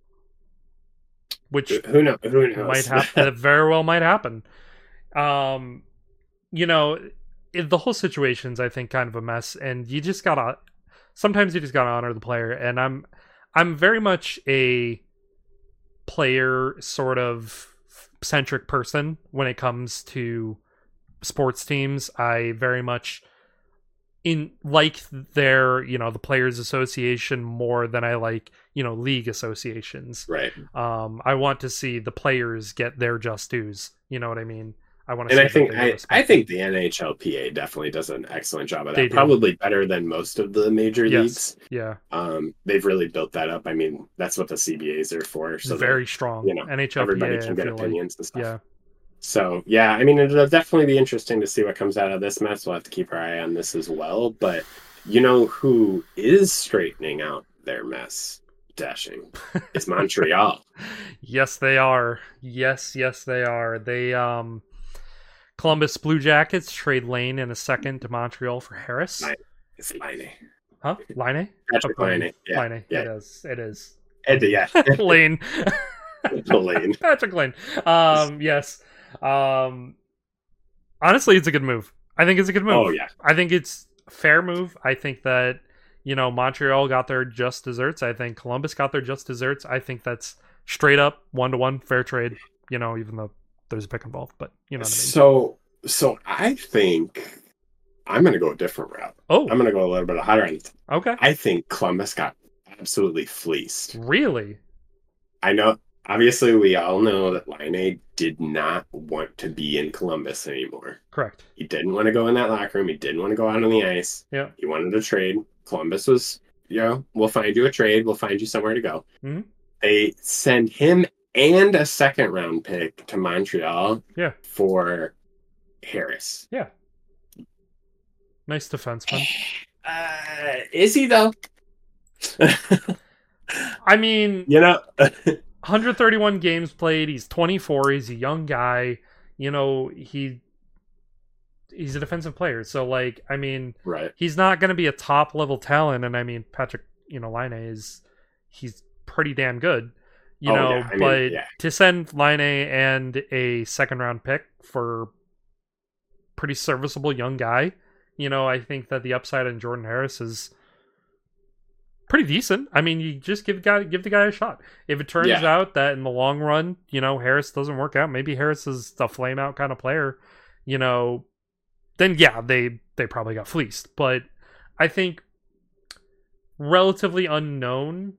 S1: Which
S2: who knows? Who knows?
S1: Might happen. Very well might happen. Um, you know, it, the whole situation's I think kind of a mess, and you just gotta. Sometimes you just gotta honor the player, and I'm, I'm very much a player sort of centric person when it comes to sports teams. I very much in like their you know the Players Association more than I like you know league associations.
S2: Right.
S1: Um, I want to see the players get their just dues. You know what I mean? I want to.
S2: And
S1: see
S2: I think I, I think
S1: the
S2: the N H L P A definitely does an excellent job of
S1: They
S2: that.
S1: do.
S2: Probably better than most of the major
S1: yes.
S2: leagues.
S1: Yeah.
S2: Um, they've really built that up. I mean, that's what the C B As are for. So
S1: very
S2: that,
S1: strong.
S2: You know,
S1: N H L
S2: everybody
S1: P A,
S2: can get opinions
S1: like.
S2: and stuff.
S1: Yeah.
S2: So yeah, I mean, it'll definitely be interesting to see what comes out of this mess. We'll have to keep our eye on this as well. But you know who is straightening out their mess? Dashing. It's Montreal.
S1: Yes, they are. Yes, yes, they are. They um, Columbus Blue Jackets trade Lane in a second to Montreal for Harris.
S2: It's Laine.
S1: Huh? Laine?
S2: Patrick
S1: oh,
S2: Laine. Yeah.
S1: Laine.
S2: Yeah.
S1: It is. It is.
S2: Ed, yeah.
S1: Lane.
S2: Lane.
S1: Patrick Lane. Um, yes. Um, honestly, it's a good move. I think it's a good move.
S2: Oh, yeah.
S1: I think it's a fair move. I think that, you know, Montreal got their just desserts. I think Columbus got their just desserts. I think that's straight up one-to-one fair trade. you know, even though there's a pick involved, but you know what I mean.
S2: So, so I think I'm going to go a different route.
S1: Oh,
S2: I'm going to go a little bit hotter end.
S1: okay.
S2: I think Columbus got absolutely fleeced.
S1: Really?
S2: I know. Obviously, we all know that Laine did not want to be in Columbus anymore.
S1: Correct.
S2: He didn't want to go in that locker room. He didn't want to go out on the ice.
S1: Yeah.
S2: He wanted to trade. Columbus was, you know, we'll find you a trade. We'll find you somewhere to go.
S1: Mm-hmm.
S2: They send him and a second round pick to Montreal.
S1: Yeah.
S2: For Harris.
S1: Yeah. Nice defenseman.
S2: Uh, is he though?
S1: I mean,
S2: you know,
S1: one hundred thirty-one games played. He's twenty-four. He's a young guy. You know, he he's a defensive player. So, like, I mean,
S2: right.
S1: He's not going to be a top level talent. And I mean, Patrick, you know, Laine is he's pretty damn good. You
S2: oh,
S1: know,
S2: yeah. I
S1: but
S2: mean, yeah.
S1: to send Laine and a second round pick for pretty serviceable young guy, you know, I think that the upside in Jordan Harris is pretty decent. I mean, you just give the guy give the guy a shot. If it turns
S2: yeah.
S1: out that in the long run, you know, Harris doesn't work out, maybe Harris is a flame out kind of player, you know, then yeah, they they probably got fleeced. But I think relatively unknown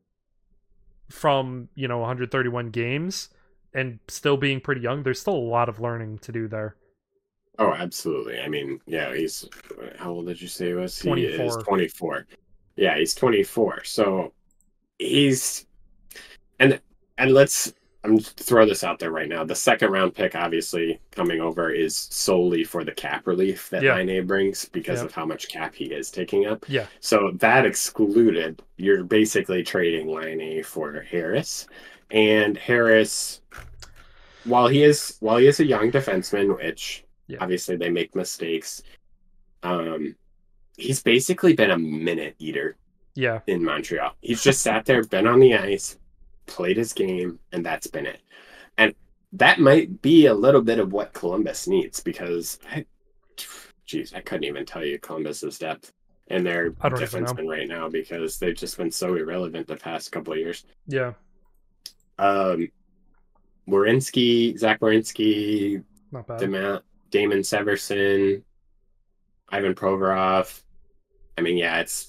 S1: from, you know, one hundred thirty-one games and still being pretty young, there's still a lot of learning to do there.
S2: Oh, absolutely. I mean, yeah, he's how old did you say he was?
S1: twenty-four.
S2: He is twenty-four. Yeah, he's twenty-four. So he's and and let's I'm just throw this out there right now. The second round pick, obviously, coming over is solely for the cap relief that
S1: yeah.
S2: Laine brings because
S1: yeah.
S2: of how much cap he is taking up.
S1: Yeah.
S2: So that excluded, you're basically trading Laine for Harris. And Harris, while he is while he is a young defenseman, which yeah. obviously they make mistakes, um, he's basically been a minute eater.
S1: Yeah.
S2: In Montreal, he's just sat there, been on the ice, played his game, and that's been it. And that might be a little bit of what Columbus needs because, I, geez, I couldn't even tell you Columbus's depth and their defensemen right now because they've just been so irrelevant the past couple of years.
S1: Yeah.
S2: Um, Werenski, Zach Werenski,
S1: not bad.
S2: Dema- Damon Severson, Ivan Provorov. I mean, yeah, it's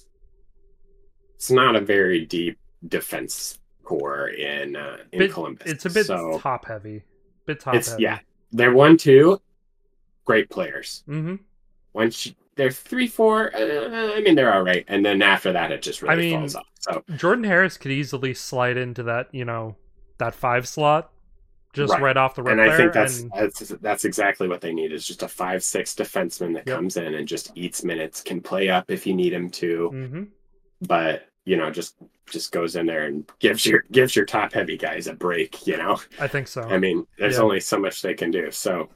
S2: it's not a very deep defense core in uh, in
S1: bit,
S2: Columbus.
S1: It's a bit
S2: so
S1: top heavy. Bit top
S2: it's,
S1: heavy.
S2: Yeah, they're one, two, great players.
S1: Mm-hmm.
S2: Once you, they're three, four. Uh, I mean, they're all right, and then after that, it just really
S1: I mean,
S2: falls off. So
S1: Jordan Harris could easily slide into that, you know, that five slot, just right, right off the rip.
S2: And I
S1: there,
S2: think that's,
S1: and...
S2: that's that's exactly what they need is just a five, six defenseman that yep. comes in and just eats minutes, can play up if you need him to,
S1: mm-hmm.
S2: but you know, just just goes in there and gives your gives your top heavy guys a break. You know,
S1: I think so.
S2: I mean, there's
S1: yeah.
S2: only so much they can do. So,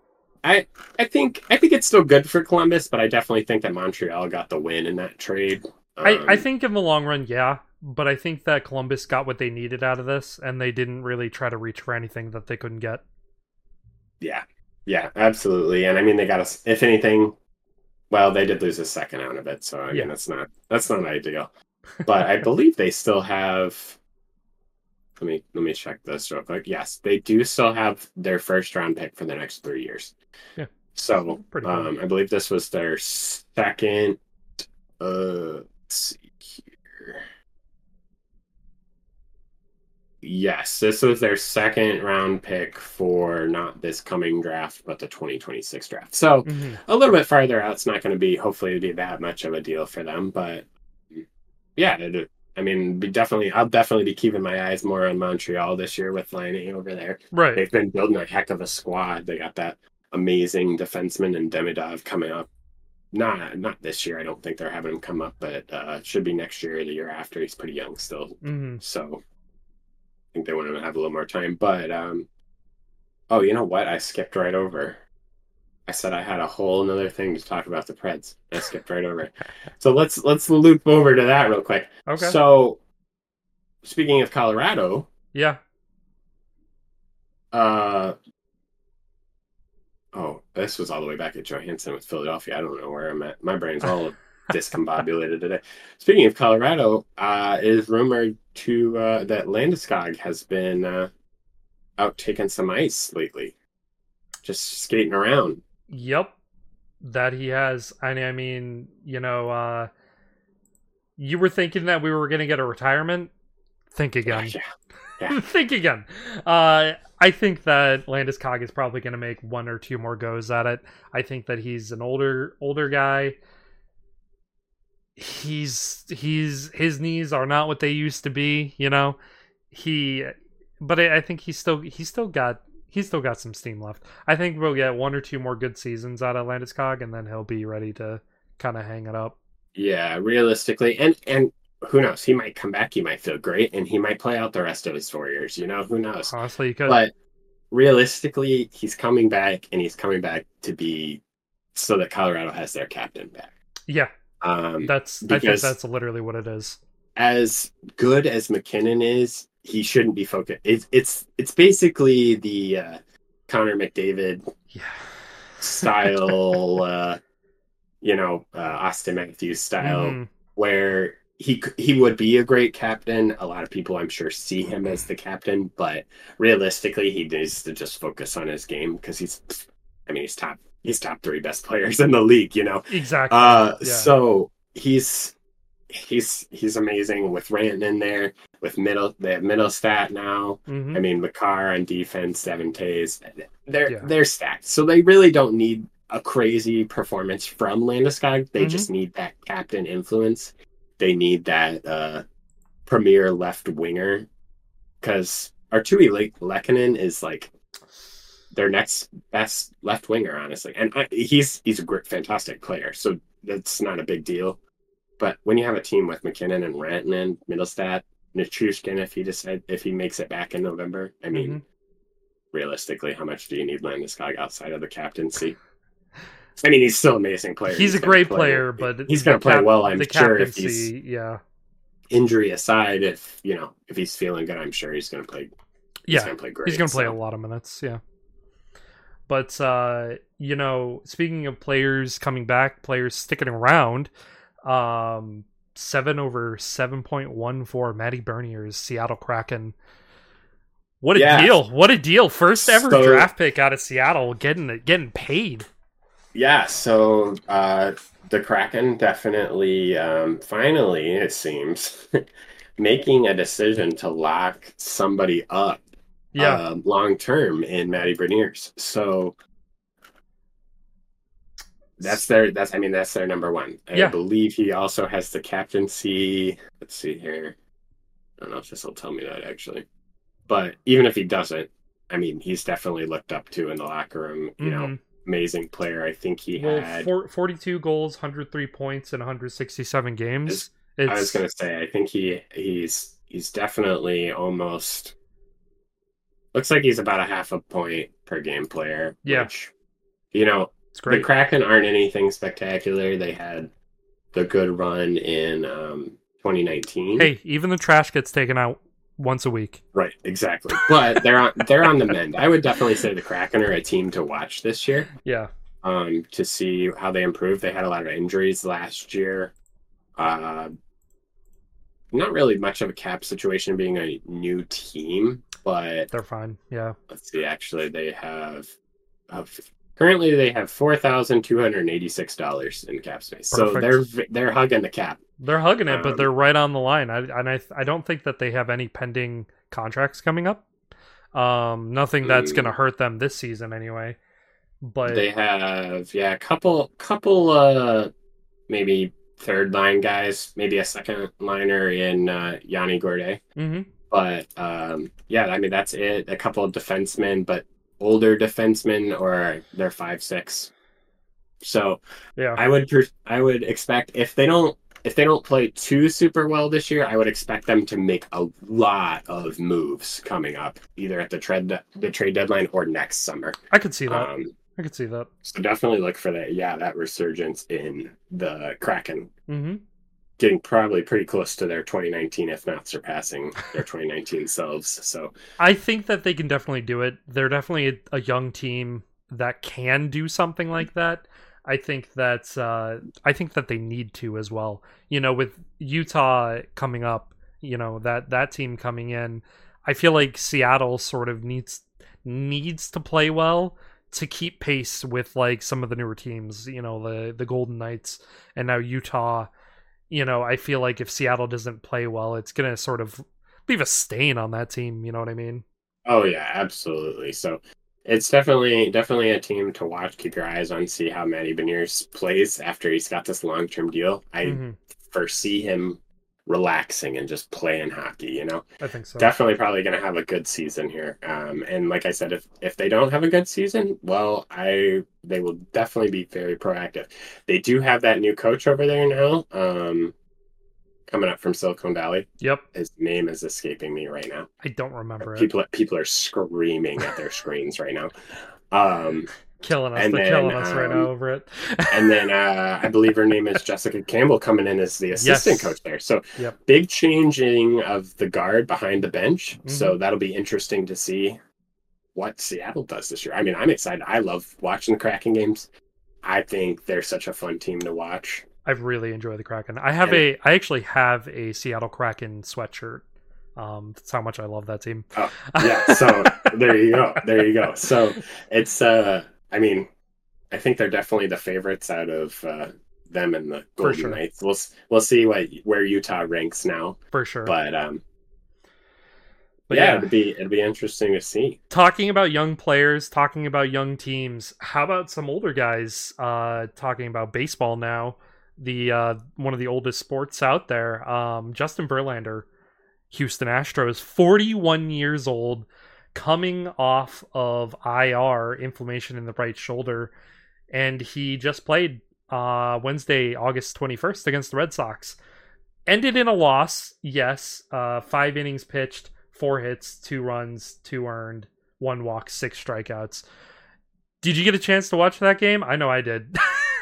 S2: I I think I think it's still good for Columbus, but I definitely think that Montreal got the win in that trade. Um,
S1: I I think in the long run, yeah. But I think that Columbus got what they needed out of this, and they didn't really try to reach for anything that they couldn't get.
S2: Yeah, yeah, absolutely. And I mean, they got us. If anything, well, they did lose a second out of it, so I mean,
S1: yeah.
S2: that's not that's not ideal. But I believe they still have. Let me let me check this real quick. Yes, they do still have their first round pick for the next three years.
S1: Yeah.
S2: So
S1: Pretty
S2: um,
S1: cool.
S2: I believe this was their second. Uh, let's see here. Yes, this was their second round pick for not this coming draft, but the twenty twenty-six draft. So
S1: mm-hmm.
S2: a little bit farther out, it's not going to be, hopefully, be that much of a deal for them. But yeah, it, I mean, be definitely, I'll definitely be keeping my eyes more on Montreal this year with Laine over there.
S1: Right.
S2: They've been building a heck of a squad. They got that amazing defenseman and Demidov coming up. Not not this year. I don't think they're having him come up, but uh, it should be next year or the year after. He's pretty young still.
S1: Mm-hmm.
S2: So I think they want to have a little more time. But, um, oh, you know what? I skipped right over. I said I had a whole another thing to talk about the Preds. I skipped right over. So let's let's loop over to that real quick.
S1: Okay.
S2: So speaking of Colorado,
S1: yeah.
S2: Uh, oh, this was all the way back at Johansson with Philadelphia. I don't know where I'm at. My brain's all discombobulated today. Speaking of Colorado, uh, it is rumored to uh, that Landeskog has been uh, out taking some ice lately, just skating around.
S1: Yep, that he has. I I mean, you know, uh, you were thinking that we were going to get a retirement. Think
S2: Yeah,
S1: again.
S2: yeah, yeah.
S1: Think again. Uh, I think that Landeskog is probably going to make one or two more goes at it. I think that he's an older older guy. He's he's his knees are not what they used to be. You know, he. But I, I think he's still he's still got he's still got some steam left. I think we'll get one or two more good seasons out of Landeskog, and then he'll be ready to kind of hang it up.
S2: Yeah, realistically, and and who knows? He might come back. He might feel great, and he might play out the rest of his four years. You know, who knows?
S1: Honestly, you could.
S2: But realistically, he's coming back, and he's coming back to be so that Colorado has their captain back.
S1: Yeah,
S2: Um,
S1: that's I think
S2: because
S1: that's literally what it is.
S2: as good as McKinnon is, he shouldn't be focused. It's it's it's basically the uh, Connor McDavid
S1: Yeah.
S2: style, uh, you know, uh, Austin Matthews style,
S1: Mhm.
S2: where he c- he would be a great captain. A lot of people, I'm sure, see him as the captain, but realistically, he needs to just focus on his game because he's, I mean, he's top he's top three best players in the league, you know.
S1: Exactly.
S2: Uh,
S1: Yeah.
S2: so he's he's he's amazing with Ranton in there, with middle they have middle stat now.
S1: Mhm.
S2: I mean, Makar on defense, Seven Tays, they're
S1: Yeah.
S2: they're stacked. So they really don't need a crazy performance from Landeskog. They
S1: Mhm.
S2: just need that captain influence. They need that uh, premier left winger because Arturi Le- Lehkonen is like their next best left winger, honestly, and I, he's he's a great, fantastic player. So that's not a big deal. But when you have a team with McKinnon and Rantanen, Middlestat, Nichushkin, if he decide if he makes it back in November, I mean,
S1: Mhm.
S2: realistically, how much do you need Landeskog outside of the captaincy? I mean, he's still an amazing player.
S1: He's, a
S2: gonna
S1: great
S2: play-
S1: player, but
S2: he's going
S1: the
S2: to play
S1: cap-
S2: well. I'm
S1: the
S2: sure if he's
S1: captaincy, yeah,
S2: injury aside, if you know if he's feeling good, I'm sure he's going to play. He's
S1: yeah,
S2: going to play great.
S1: he's gonna play
S2: so.
S1: a lot of minutes. Yeah, but uh, you know, speaking of players coming back, players sticking around, um, seven over seven point one for Matty Bernier's Seattle Kraken. What a
S2: Yeah.
S1: deal! What a deal! First ever
S2: So-
S1: draft pick out of Seattle, getting getting paid.
S2: Yeah, so uh, the Kraken definitely, um, finally, it seems, making a decision to lock somebody up
S1: Yeah,
S2: uh, long term in Matty Beniers. So that's their that's I mean that's their number one. I
S1: Yeah.
S2: believe he also has the captaincy. Let's see here. I don't know if this will tell me that actually. But even if he doesn't, I mean he's definitely looked up to in the locker room, you know.
S1: Mhm.
S2: Amazing player. I think he
S1: well,
S2: had
S1: four, forty-two goals, one hundred three points in one hundred sixty-seven games. It's,
S2: I was gonna say, I think he he's he's definitely almost looks like he's about a half a point per game player.
S1: Yeah.
S2: Which, you know,
S1: it's great.
S2: the Kraken aren't anything spectacular. They had the good run in um, twenty nineteen.
S1: Hey, even the trash gets taken out once a week.
S2: Right, exactly. But they're on they're on the mend. I would definitely say the Kraken are a team to watch this year.
S1: Yeah.
S2: Um, to see how they improve. They had a lot of injuries last year. Uh, not really much of a cap situation being a new team, but
S1: They're fine. Yeah.
S2: let's see. Actually, they have uh, currently they have four thousand two hundred eighty-six dollars in cap space. So
S1: Perfect.
S2: they're they're hugging the cap.
S1: They're hugging it, but
S2: Um,
S1: they're right on the line. I and I I don't think that they have any pending contracts coming up. Um, nothing that's
S2: Mm.
S1: going to hurt them this season anyway. But
S2: They have yeah, a couple couple uh maybe third line guys, maybe a second liner in uh, Yanni Gourde.
S1: Mhm.
S2: But um, yeah, I mean that's it. A couple of defensemen, but older defensemen, or they're five six. So
S1: yeah.
S2: I would per- I would expect if they don't if they don't play too super well this year, I would expect them to make a lot of moves coming up, either at the trade the trade deadline or next summer.
S1: I could see that.
S2: Um,
S1: I could see that.
S2: so definitely look for that. Yeah, that resurgence in the Kraken,
S1: Mhm.
S2: getting probably pretty close to their twenty nineteen, if not surpassing their twenty nineteen selves. So
S1: I think that they can definitely do it. They're definitely a, a young team that can do something like that. I think that's uh, I think that they need to as well. You know, with Utah coming up, you know, that that team coming in, I feel like Seattle sort of needs needs to play well to keep pace with like some of the newer teams, you know, the the Golden Knights and now Utah. You know, I feel like if Seattle doesn't play well, it's gonna sort of leave a stain on that team. You know what I mean?
S2: Oh yeah, absolutely. So it's definitely definitely a team to watch. Keep your eyes on, see how Matty Beniers plays after he's got this long term deal. I
S1: Mm-hmm.
S2: foresee him relaxing and just playing hockey. You know,
S1: I think so.
S2: definitely probably going to have a good season here. Um, and like I said, if if they don't have a good season, well, I they will definitely be very proactive. They do have that new coach over there now. Um, coming up from Silicon Valley.
S1: Yep.
S2: His name is escaping me right now.
S1: I don't remember
S2: people,
S1: it.
S2: People are screaming at their screens right now. Um,
S1: killing us.
S2: And
S1: They're
S2: then,
S1: killing us right
S2: um,
S1: now over it.
S2: and then uh, I believe her name is Jessica Campbell coming in as the assistant
S1: Yes.
S2: coach there. So
S1: Yep.
S2: big changing of the guard behind the bench.
S1: Mm-hmm.
S2: So that'll be interesting to see what Seattle does this year. I mean, I'm excited. I love watching the Kraken games. I think they're such a fun team to watch.
S1: I really enjoy the Kraken. I have
S2: And-
S1: a I actually have a Seattle Kraken sweatshirt. Um, that's how much I love that team.
S2: Oh, yeah. So there you go. There you go. So it's, uh, I mean, I think they're definitely the favorites out of uh, them and the Golden
S1: sure.
S2: Knights. We'll we'll see what where Utah ranks now.
S1: For sure.
S2: But um,
S1: But
S2: yeah,
S1: yeah.
S2: it'd be it'd be interesting to see.
S1: Talking about young players, talking about young teams, how about some older guys uh, talking about baseball now? The uh, one of the oldest sports out there, um, Justin Verlander, Houston Astros, forty-one years old, coming off of I R, inflammation in the right shoulder, and he just played uh, Wednesday, August twenty-first against the Red Sox. Ended in a loss, yes. Uh, five innings pitched, four hits, two runs, two earned, one walk, six strikeouts. Did you get a chance to watch that game? I know I did.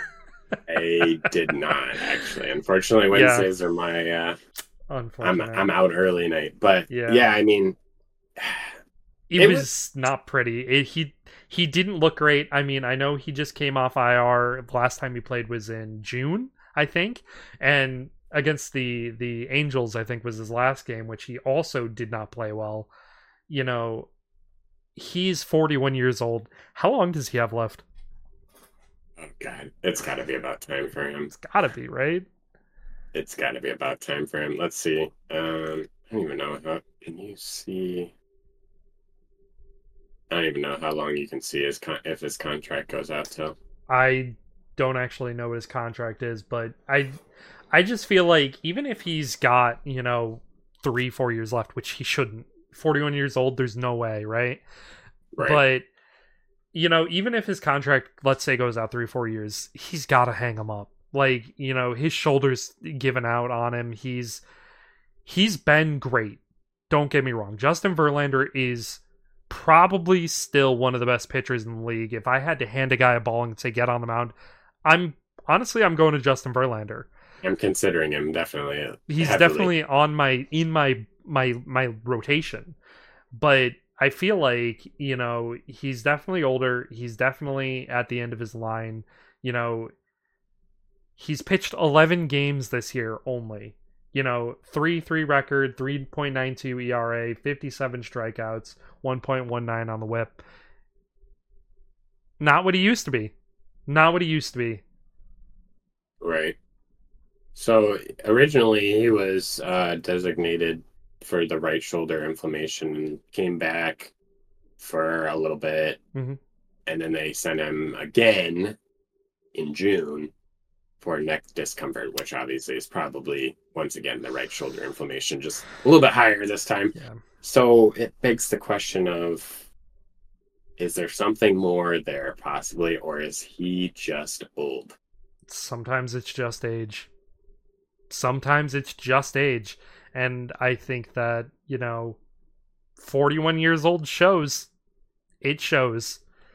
S2: I did not actually. Unfortunately, Wednesdays yeah. are my. Uh, I'm I'm out early night, but yeah, yeah I mean,
S1: it, it was, was not pretty. It, he he didn't look great. I mean, I know he just came off I R. The last time he played was in June, I think, and against the the Angels, I think was his last game, which he also did not play well. You know, he's forty-one years old. How long does he have left?
S2: Oh God, it's got to be about time for him.
S1: It's got to be, right?
S2: It's got to be about time for him. Let's see. Um, I don't even know how. Can you see? I don't even know how long you can see his con- if his contract goes out till.
S1: I don't actually know what his contract is, but I, I just feel like even if he's got, you know, three, four years left, which he shouldn't. forty-one years old, there's no way, right?
S2: Right.
S1: But you know, even if his contract, let's say, goes out three, four years, he's got to hang him up. Like, you know, his shoulders given out on him. He's he's been great. Don't get me wrong. Justin Verlander is probably still one of the best pitchers in the league. If I had to hand a guy a ball and say get on the mound, I'm honestly I'm going to Justin Verlander.
S2: I'm considering him definitely.
S1: He's
S2: heavily.
S1: definitely on my in my my my rotation. But I feel like, you know, he's definitely older. He's definitely at the end of his line. You know, he's pitched eleven games this year only. You know, three three record, three point nine two E R A, fifty-seven strikeouts, one point one nine on the whip. Not what he used to be. Not what he used to be.
S2: Right. So originally he was uh, designated for the right shoulder inflammation and came back for a little bit.
S1: Mm-hmm.
S2: And then they sent him again in June for neck discomfort, which obviously is probably, once again, the right shoulder inflammation, just a little bit higher this time.
S1: Yeah.
S2: So it begs the question of, is there something more there possibly, or is he just old?
S1: Sometimes it's just age. Sometimes it's just age. And I think that, you know, forty-one years old shows. It shows.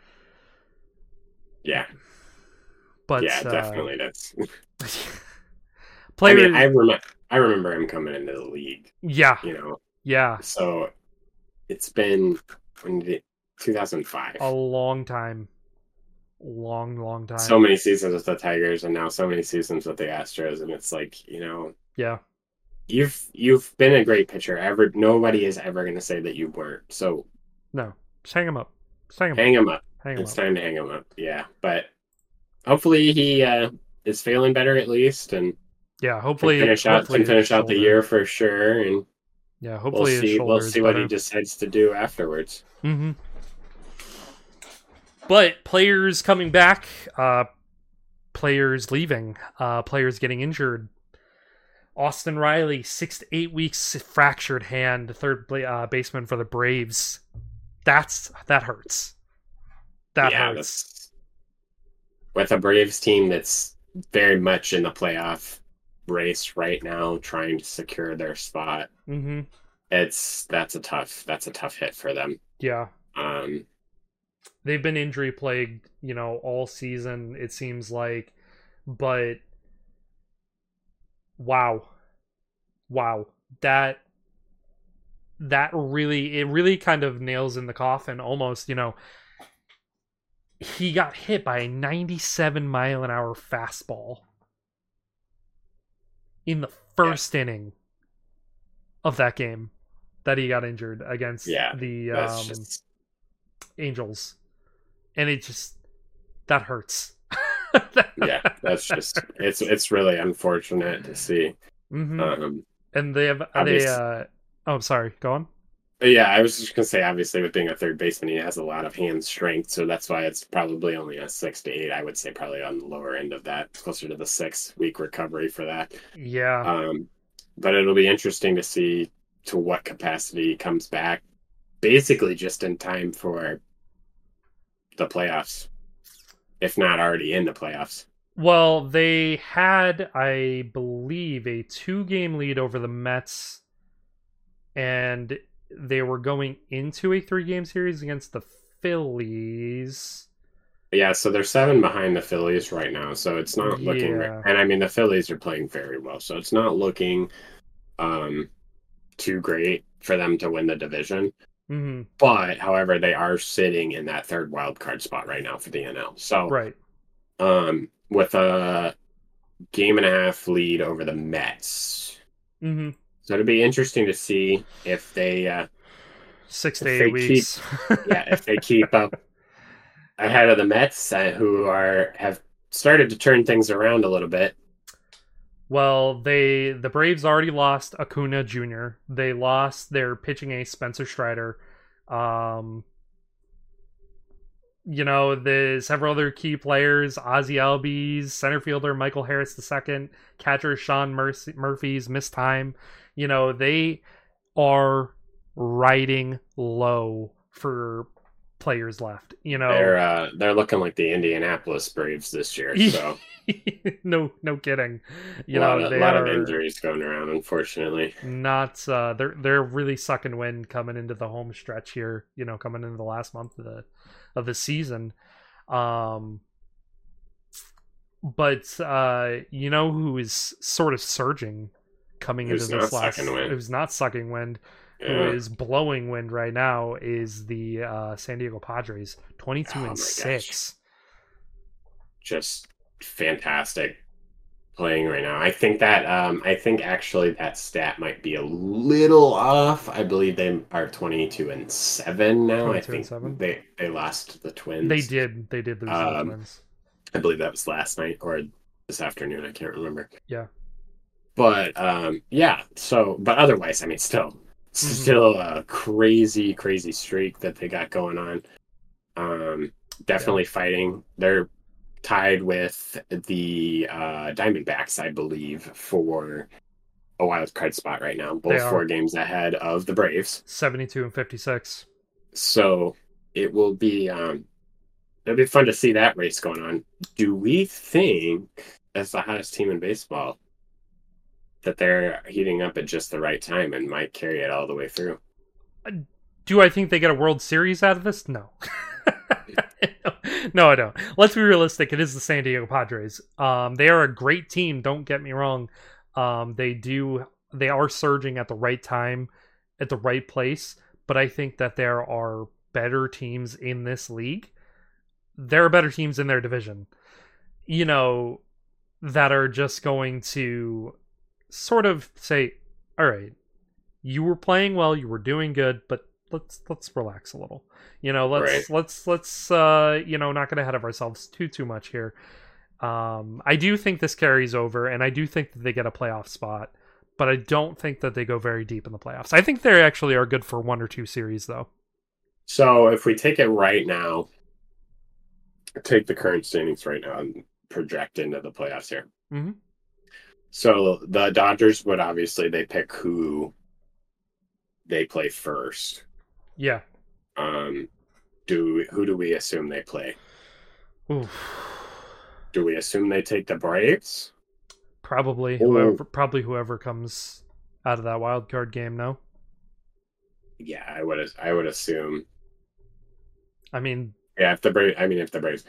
S2: Yeah.
S1: But
S2: yeah,
S1: uh,
S2: definitely. That's.
S1: Player...
S2: I mean, I remember. I remember him coming into the league.
S1: Yeah.
S2: You know.
S1: Yeah.
S2: So, it's been when did it, two thousand five.
S1: A long time. Long, long time.
S2: So many seasons with the Tigers, and now so many seasons with the Astros, and it's like, you know.
S1: Yeah.
S2: you've you've been a great pitcher. Ever nobody is ever going to say that you weren't. So
S1: No, just hang him up. Just hang him up.
S2: hang him up.
S1: Hang him
S2: It's
S1: up.
S2: time to hang him up. Yeah, but hopefully he uh, is feeling better at least, and
S1: Yeah,
S2: can
S1: hopefully,
S2: finish out
S1: hopefully
S2: can
S1: his
S2: finish out the
S1: shoulder.
S2: year for sure. And
S1: Yeah,
S2: we'll
S1: hopefully his
S2: see we'll
S1: shoulder is
S2: see what he
S1: better.
S2: decides to do afterwards.
S1: Mm-hmm. But players coming back, uh, players leaving, uh, players getting injured. Austin Riley, six to eight weeks, fractured hand, third uh, baseman for the Braves. That's that hurts. That
S2: yeah,
S1: hurts.
S2: that's with a Braves team that's very much in the playoff race right now, trying to secure their spot.
S1: Mm-hmm.
S2: It's that's a tough that's a tough hit for them.
S1: Yeah.
S2: Um,
S1: They've been injury plagued, you know, all season, it seems like. But wow. Wow. That that really it really kind of nails in the coffin almost, you know. He got hit by a ninety-seven mile an hour fastball in the first yeah. inning of that game that he got injured against
S2: yeah,
S1: the um,
S2: just...
S1: Angels. And it just that hurts.
S2: Yeah, that's just it's it's really unfortunate to see.
S1: Mm-hmm.
S2: Um,
S1: and they have they uh oh sorry, go on.
S2: Yeah, I was just gonna say, obviously, with being a third baseman, he has a lot of hand strength, so that's why it's probably only a six to eight. I would say probably on the lower end of that, closer to the six week recovery for that.
S1: Yeah.
S2: Um, but it'll be interesting to see to what capacity he comes back. Basically, just in time for the playoffs, if not already in the playoffs.
S1: Well, they had, I believe, a two-game lead over the Mets, and they were going into a three-game series against the Phillies.
S2: Yeah, so they're seven behind the Phillies right now, so it's not
S1: yeah.
S2: looking... And, I mean, the Phillies are playing very well, so it's not looking um, too great for them to win the division.
S1: Mm-hmm.
S2: But, however, they are sitting in that third wild card spot right now for the N L. So,
S1: right.
S2: um, with a game and a half lead over the Mets.
S1: Mm-hmm.
S2: So it'll be interesting to see if they uh,
S1: six to eight weeks.
S2: Keep, yeah, if they keep up ahead of the Mets, uh, who are have started to turn things around a little bit.
S1: Well, they the Braves already lost Acuna Junior They lost their pitching ace Spencer Strider. Um, you know, the several other key players: Ozzie Albies, center fielder Michael Harris the second, catcher Sean Murphy, Murphy's missed time. You know, they are riding low for players left. You know,
S2: they're uh, they're looking like the Indianapolis Braves this year. So
S1: no, no kidding. You
S2: a lot,
S1: know,
S2: of,
S1: they
S2: a lot
S1: are
S2: of injuries going around, unfortunately.
S1: Not uh, they're they're really sucking wind coming into the home stretch here. You know, coming into the last month of the of the season. Um, but uh, you know who is sort of surging coming
S2: Who's
S1: into this last?
S2: Wind.
S1: Who's not sucking wind?
S2: Yeah.
S1: Who is blowing wind right now is the uh, San Diego Padres, twenty-two
S2: oh
S1: and six.
S2: Gosh. Just fantastic playing right now. I think that um, I think actually that stat might be a little off. I believe they are twenty-two and seven now. I think they they lost the Twins.
S1: They did. They did lose um, the Twins.
S2: I believe that was last night or this afternoon. I can't remember.
S1: Yeah.
S2: But um, yeah. So, but otherwise, I mean, still, mm-hmm. still a crazy, crazy streak that they got going on. Um, definitely yeah. fighting. They're tied with the uh, Diamondbacks, I believe, for a wild card spot right now. Both four games ahead of the Braves.
S1: seventy-two and fifty-six.
S2: So it will be um, it'll be fun to see that race going on. Do we think, as the hottest team in baseball, that they're heating up at just the right time and might carry it all the way through?
S1: Do I think they get a World Series out of this? No. No, I don't. Let's be realistic. It is the San Diego Padres. Um, they are a great team. Don't get me wrong. Um, they do. They are surging at the right time, at the right place. But I think that there are better teams in this league. There are better teams in their division, you know, that are just going to sort of say, all right, you were playing well, you were doing good, but let's let's relax a little. You know,
S2: Right.
S1: let's let's let's uh, you know, not get ahead of ourselves too too much here. Um, I do think this carries over, and I do think that they get a playoff spot, but I don't think that they go very deep in the playoffs. I think they actually are good for one or two series, though.
S2: So if we take it right now, take the current standings right now and project into the playoffs here.
S1: Mm-hmm.
S2: So the Dodgers would obviously they pick who they play first.
S1: Yeah.
S2: Um, do who do we assume they play?
S1: Oof.
S2: Do we assume they take the Braves?
S1: Probably
S2: Or,
S1: whoever. Probably whoever comes out of that wild card game. No.
S2: yeah, I would. I would assume.
S1: I mean,
S2: Yeah, if the Braves. I mean, if the Braves.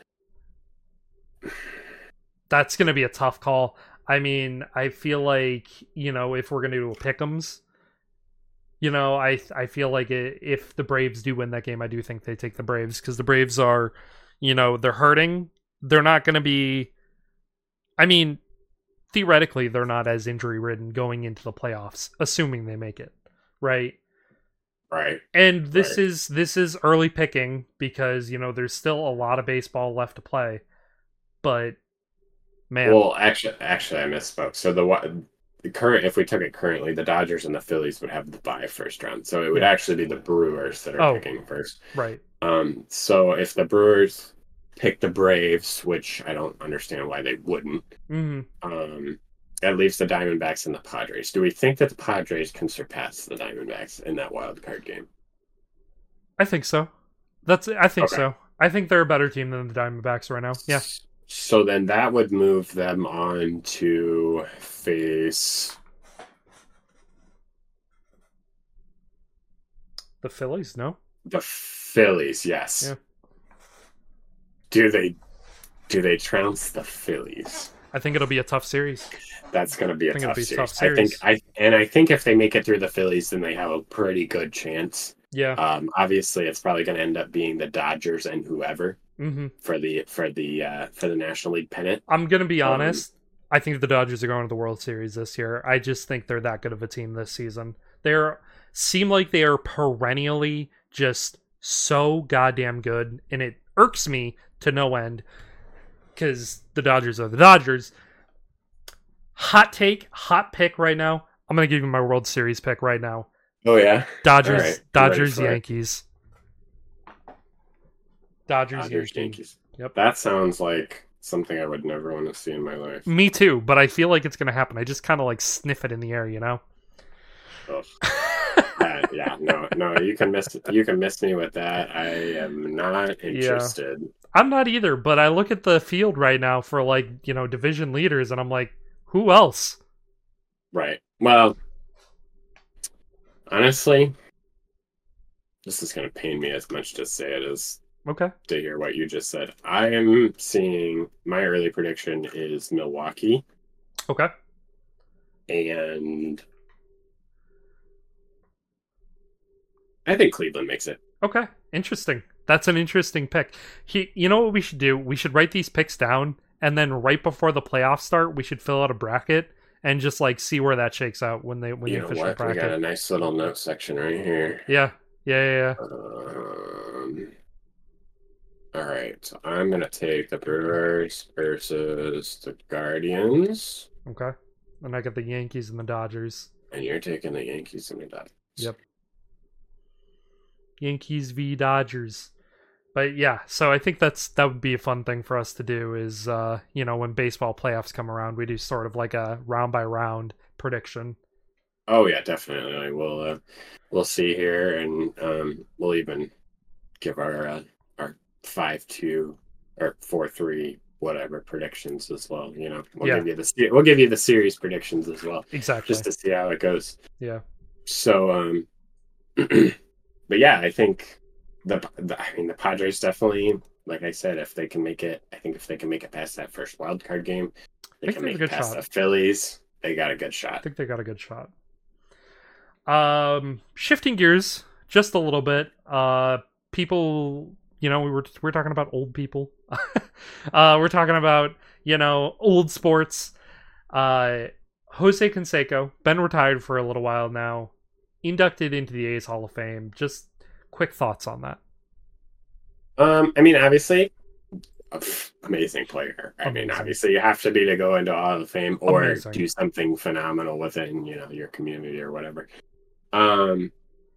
S1: that's going to be a tough call. I mean, I feel like, you know, if we're going to do a pick'ems, you know, I I feel like it, if the Braves do win that game, I do think they take the Braves because the Braves are, you know, they're hurting. They're not going to be. I mean, theoretically, they're not as injury ridden going into the playoffs, assuming they make it, right?
S2: Right.
S1: And this
S2: Right.
S1: is this is early picking because, you know, there's still a lot of baseball left to play, but man,
S2: Well, actually, actually, I misspoke. So the the current, if we took it currently, the Dodgers and the Phillies would have the bye first round. So it would
S1: Yeah.
S2: actually be the Brewers that are
S1: Oh.
S2: picking first.
S1: right.
S2: Um. So if the Brewers pick the Braves, which I don't understand why they wouldn't,
S1: hmm
S2: um, that leaves the Diamondbacks and the Padres. Do we think that the Padres can surpass the Diamondbacks in that wild card game?
S1: I think so. That's I think
S2: Okay.
S1: so. I think they're a better team than the Diamondbacks right now. Yeah.
S2: So then that would move them on to face.
S1: The Phillies, no?
S2: The Phillies, yes.
S1: Yeah.
S2: Do they do they trounce the Phillies?
S1: I think it'll be a tough series.
S2: That's going to be a
S1: I think it'll
S2: tough
S1: be a
S2: series.
S1: tough
S2: I think
S1: series.
S2: I and I think if they make it through the Phillies, then they have a pretty good chance.
S1: Yeah.
S2: Um, obviously, it's probably going to end up being the Dodgers and whoever
S1: hmm
S2: for the for the uh, for the National League pennant.
S1: I'm gonna be
S2: Um,
S1: honest. I think the Dodgers are going to the World Series this year. I just think they're that good of a team this season. They're seem like they are perennially just so goddamn good, and it irks me to no end because the Dodgers are the Dodgers. Hot take, hot pick right now. I'm gonna give you my World Series pick right now.
S2: Oh yeah,
S1: Dodgers,
S2: All right. I'm ready
S1: Dodgers,
S2: for it.
S1: Yankees. Dodgers,
S2: Dodgers,
S1: Yankees.
S2: Yankees.
S1: Yep.
S2: That sounds like something I would never want to see in my life.
S1: Me too, but I feel like it's gonna happen. I just kind of like sniff it in the air, you know.
S2: Ugh. uh, yeah, no, no, you can miss you can miss me with that. I am not interested.
S1: I'm not either, but I look at the field right now for like, you know, division leaders and I'm like, who else?
S2: Right. Well, honestly, this is going to pain me as much to say it as
S1: Okay.
S2: to hear what you just said. I am seeing my early prediction is Milwaukee,
S1: Okay.
S2: and I think Cleveland makes it.
S1: Okay. Interesting. That's an interesting pick. He, you know what we should do? We should write these picks down and then right before the playoffs start, we should fill out a bracket and just like see where that shakes out when they when
S2: You
S1: the
S2: know
S1: official
S2: what? We
S1: bracket.
S2: got a nice little note section right here.
S1: Yeah. Yeah, yeah, yeah.
S2: Um, all right, so I'm gonna take the Brewers versus the Guardians,
S1: Okay. And I got the Yankees and the Dodgers.
S2: and you're taking the Yankees and the Dodgers.
S1: Yep. Yankees v Dodgers. But yeah, so I think that's that would be a fun thing for us to do is uh, you know, when baseball playoffs come around, we do sort of like a round by round prediction.
S2: Oh yeah, definitely. We'll uh, we'll see here, and um, we'll even give our uh, our five two or four three whatever predictions as well. You know, we'll
S1: Yeah.
S2: give you the se- we'll give you the series predictions as well,
S1: Exactly.
S2: just to see how it goes.
S1: Yeah.
S2: So, um, but yeah, I think the, the I mean the Padres definitely, like I said, if they can make it, I think if they can make it past that first wild card game, they
S1: I
S2: can
S1: think
S2: make
S1: they have
S2: it
S1: a good
S2: past
S1: shot.
S2: the Phillies. They got a good
S1: I
S2: shot.
S1: think they got a good shot. Um, shifting gears just a little bit. Uh, people, you know, we were we we're talking about old people. uh, we're talking about, you know, old sports. Uh, Jose Canseco, been retired for a little while now, inducted into the A's Hall of Fame. Just quick thoughts on that.
S2: Um, I mean, obviously, amazing player. I
S1: Amazing.
S2: mean, obviously, you have to be to go into Hall of Fame or
S1: Amazing.
S2: do something phenomenal within, you know, your community or whatever. Um,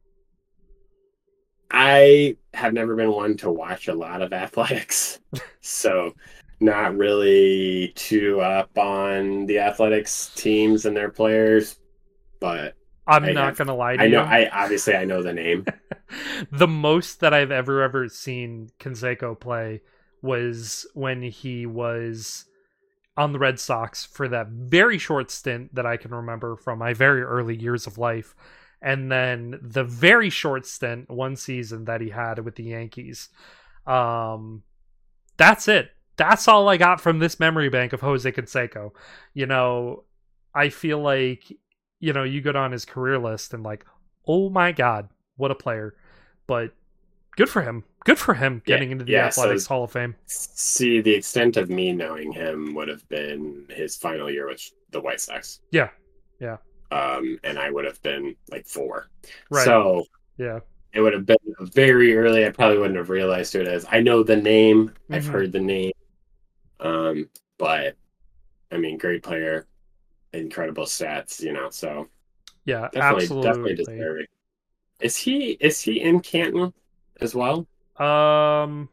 S2: I have never been one to watch a lot of athletics, so not really too up on the athletics teams and their players. But
S1: I'm
S2: I
S1: not
S2: have,
S1: gonna lie to
S2: I know.
S1: you.
S2: I obviously I know the name.
S1: The most that I've ever ever seen Canseco play was when he was on the Red Sox for that very short stint that I can remember from my very early years of life. And then the very short stint, one season that he had with the Yankees. Um, that's it. That's all I got from this memory bank of Jose Canseco. You know, I feel like, you know, you go down his career list and like, oh my God, what a player. But good for him. Good for him getting
S2: yeah,
S1: into the
S2: yeah,
S1: Athletics
S2: so,
S1: Hall of Fame.
S2: See, the extent of me knowing him would have been his final year with the White Sox.
S1: Yeah. Yeah.
S2: Um, and I would have been like four.
S1: Right.
S2: So
S1: yeah,
S2: it would have been very early. I probably wouldn't have realized who it is. I know the name. Mm-hmm. I've heard the name. Um, but I mean, great player, incredible stats, you know, so
S1: yeah,
S2: definitely,
S1: absolutely.
S2: definitely deserving. Is he, is he in Canton as well?
S1: Um,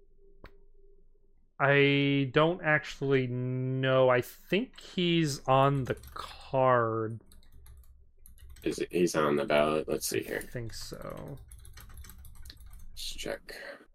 S1: I don't actually know. I think he's on the card.
S2: Is it, he's on the ballot? Let's see here.
S1: I think so.
S2: Let's check.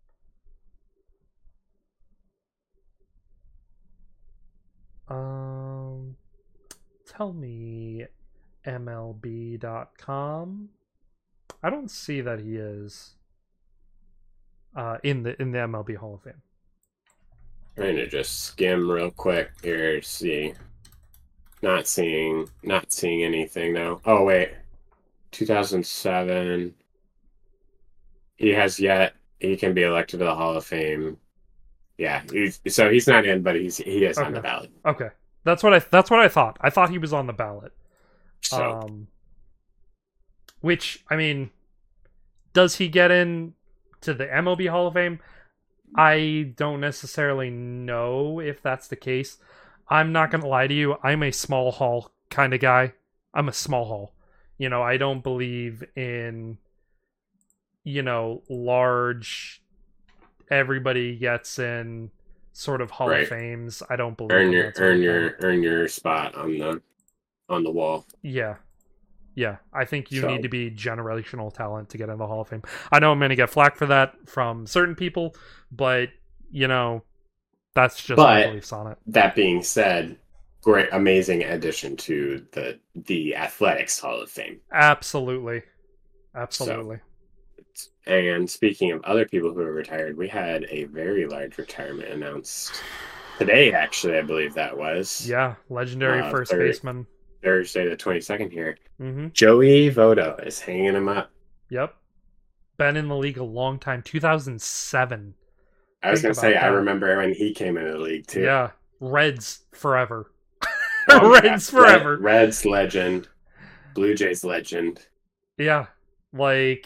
S1: Um, tell me M L B dot com. I don't see that he is uh, in the in the M L B Hall of Fame.
S2: Trying to just skim real quick here to see. Not seeing, not seeing anything though. Oh wait, two thousand seven. He has yet. He can be elected to the Hall of Fame. Yeah, he's, so he's not in, but he's he is
S1: okay.
S2: on the ballot.
S1: Okay, that's what I that's what I thought. I thought he was on the ballot.
S2: So,
S1: um, which I mean, does he get in to the M L B Hall of Fame? I don't necessarily know if that's the case. I'm not gonna lie to you. I'm a small hall kind of guy. I'm a small hall. You know, I don't believe in, you know, large. Everybody gets in sort of Hall
S2: right.
S1: of Fames. I don't believe
S2: earn
S1: in
S2: your
S1: that sort
S2: earn
S1: of
S2: your
S1: thing.
S2: earn your spot on the on the wall.
S1: Yeah. Yeah, I think you
S2: So.
S1: need to be generational talent to get in the Hall of Fame. I know I'm going to get flack for that from certain people, but, you know, that's just
S2: but,
S1: my beliefs on it.
S2: That being said, great, amazing addition to the the Athletics Hall of Fame.
S1: Absolutely. Absolutely.
S2: So, and speaking of other people who are retired, we had a very large retirement announced today, actually, I believe that was.
S1: Yeah, legendary uh, first
S2: third,
S1: baseman.
S2: Thursday the twenty-second here.
S1: Mm-hmm.
S2: Joey Votto is hanging him up.
S1: Yep. Been in the league a long time. two thousand seven.
S2: I was going to say, that. I remember when he came into the league, too.
S1: Yeah. Reds forever.
S2: Oh,
S1: Reds
S2: yeah.
S1: forever.
S2: Red, Reds legend. Blue Jays legend.
S1: Yeah. Like,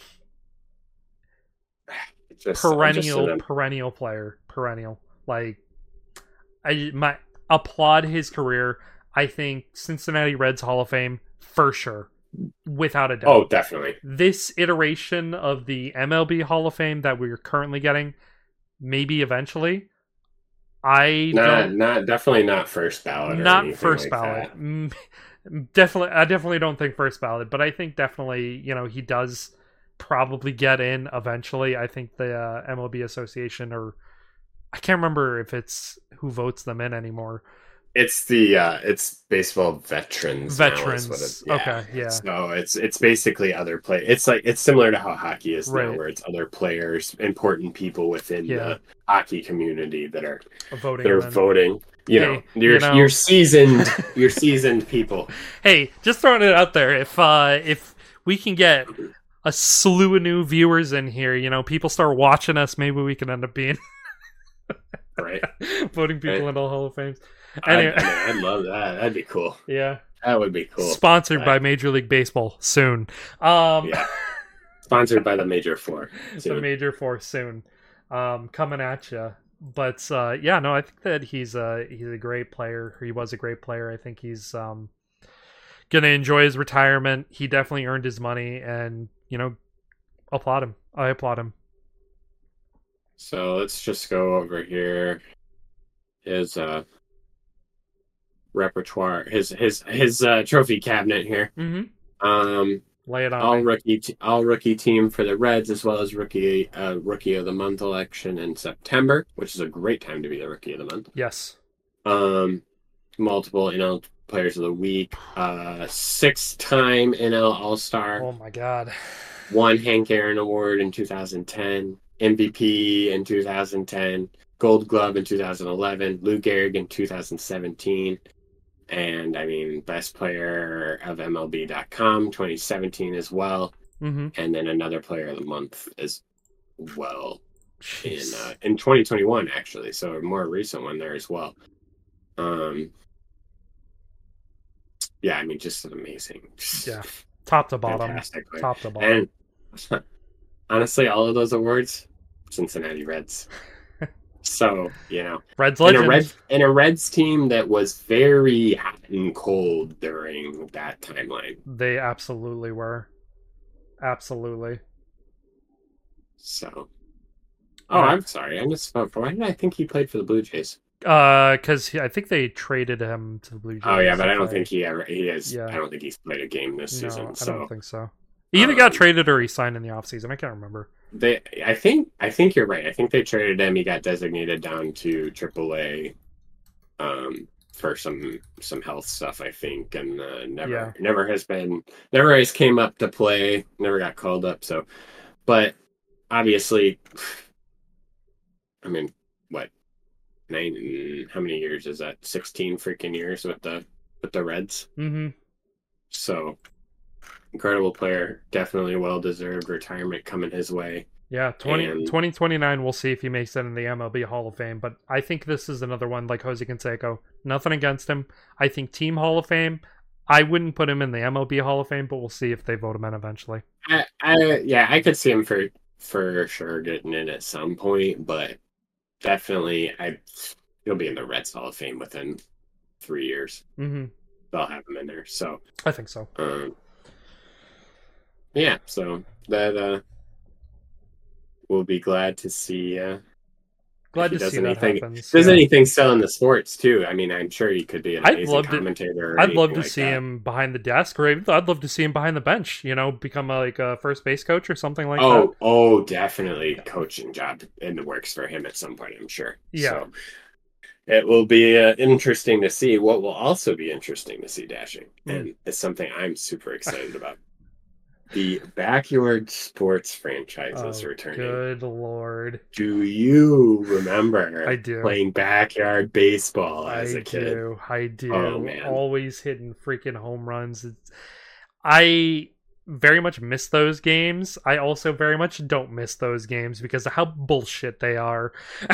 S1: just, perennial, just perennial player. Perennial. Like, I my applaud his career. I think Cincinnati Reds Hall of Fame, for sure. Without a doubt.
S2: Oh, definitely.
S1: This iteration of the M L B Hall of Fame that we're currently getting, maybe eventually. I
S2: not,
S1: don't,
S2: not definitely not first ballot. Or
S1: not first
S2: like
S1: ballot. That. Definitely, I definitely don't think first ballot, but I think definitely, you know, he does probably get in eventually. I think the uh, M L B Association, or I can't remember if it's who votes them in anymore.
S2: It's the uh, it's baseball veterans.
S1: Veterans.
S2: It,
S1: yeah. Okay. Yeah.
S2: So it's it's basically other play. It's like it's similar to how hockey is
S1: right.
S2: now, where it's other players, important people within
S1: yeah.
S2: the hockey community that are
S1: voting.
S2: They're
S1: then.
S2: voting. You
S1: hey,
S2: know, you're
S1: you know.
S2: you're seasoned. You're seasoned people.
S1: Hey, just throwing it out there. If uh, if we can get a slew of new viewers in here, you know, people start watching us, maybe we can end up being
S2: right
S1: voting people
S2: right.
S1: into the Hall of Fame.
S2: Anyway. I'd, I'd love that. That'd be cool.
S1: Yeah.
S2: That would be cool.
S1: Sponsored
S2: but,
S1: by Major League Baseball soon. Um,
S2: yeah. Sponsored by the Major Four.
S1: The Major Four soon. Um, coming at you. But uh, yeah, no, I think that he's a he's a great player. He was a great player. I think he's um, gonna enjoy his retirement. He definitely earned his money, and you know, applaud him. I applaud him.
S2: So let's just go over here. His uh, repertoire, his his his uh, trophy cabinet here.
S1: Mm-hmm.
S2: Um,
S1: Lay it on.
S2: All
S1: me.
S2: rookie, t- all rookie team for the Reds, as well as rookie uh, rookie of the month election in September, which is a great time to be the rookie of the month.
S1: Yes.
S2: Um, multiple N L players of the week, uh, six-time N L All Star.
S1: Oh my God.
S2: Won Hank Aaron Award in two thousand ten, M V P in two thousand ten, Gold Glove in two thousand eleven, Lou Gehrig in two thousand seventeen. And I mean, best player of M L B dot com twenty seventeen as well.
S1: Mm-hmm.
S2: And then another player of the month as well
S1: Jeez.
S2: in uh, in twenty twenty-one, actually. So a more recent one there as well. Um, yeah, I mean, just an amazing.
S1: Yeah, top to bottom.
S2: Fantastic player.
S1: Top to bottom.
S2: And honestly, all of those awards, Cincinnati Reds. So, you know,
S1: Reds legend.
S2: In a, Red, in a Reds team that was very hot and cold during that timeline.
S1: They absolutely were. Absolutely.
S2: So. Oh, yeah. I'm sorry. I misspoke. Why did I think he played for the Blue Jays?
S1: Uh, because I think they traded him to the Blue Jays.
S2: Oh, yeah, but I don't think he ever, he has,
S1: yeah.
S2: I don't think he's played a game this
S1: no,
S2: season.
S1: I
S2: So.
S1: don't think so. He either
S2: um,
S1: got traded or he signed in the offseason. I can't remember.
S2: They, I think, I think you're right. I think they traded him. He got designated down to triple A, um, for some some health stuff, I think, and uh, never
S1: Yeah.
S2: never has been, never has came up to play. Never got called up. So, but obviously, I mean, what nine? How many years is that? Sixteen freaking years with the with the Reds.
S1: Mm-hmm.
S2: So. Incredible player, definitely well-deserved retirement coming his way.
S1: Yeah, twenty,
S2: and...
S1: twenty twenty-nine, we'll see if he makes it in the M L B Hall of Fame, but I think this is another one like Jose Canseco. Nothing against him. I think Team Hall of Fame, I wouldn't put him in the M L B Hall of Fame, but we'll see if they vote him in eventually.
S2: I, I yeah, I could see him for, for sure getting in at some point, but definitely I he'll be in the Reds Hall of Fame within three years.
S1: Mm-hmm.
S2: They'll have him in there, so...
S1: I think so.
S2: Um, Yeah, so that uh, we'll be glad to see. Uh,
S1: glad to see that
S2: anything,
S1: happens.
S2: Does
S1: yeah.
S2: anything still in the sports too? I mean, I'm sure he could be an
S1: I'd
S2: amazing
S1: love
S2: commentator.
S1: To, I'd love to
S2: like
S1: see
S2: that.
S1: him behind the desk, or even, I'd love to see him behind the bench. You know, become a, like a first base coach or something like
S2: oh,
S1: that.
S2: Oh, definitely coaching job in the works for him at some point. I'm sure.
S1: Yeah.
S2: So, it will be uh, interesting to see. What will also be interesting to see, Dashing, mm. and it's something I'm super excited about. The Backyard Sports franchises
S1: oh,
S2: returning.
S1: Good Lord.
S2: Do you remember
S1: I do.
S2: playing backyard baseball as
S1: I
S2: a kid?
S1: do. I do.
S2: Oh, man.
S1: Always hitting freaking home runs. It's, I very much miss those games. I also very much don't miss those games because of how bullshit they are.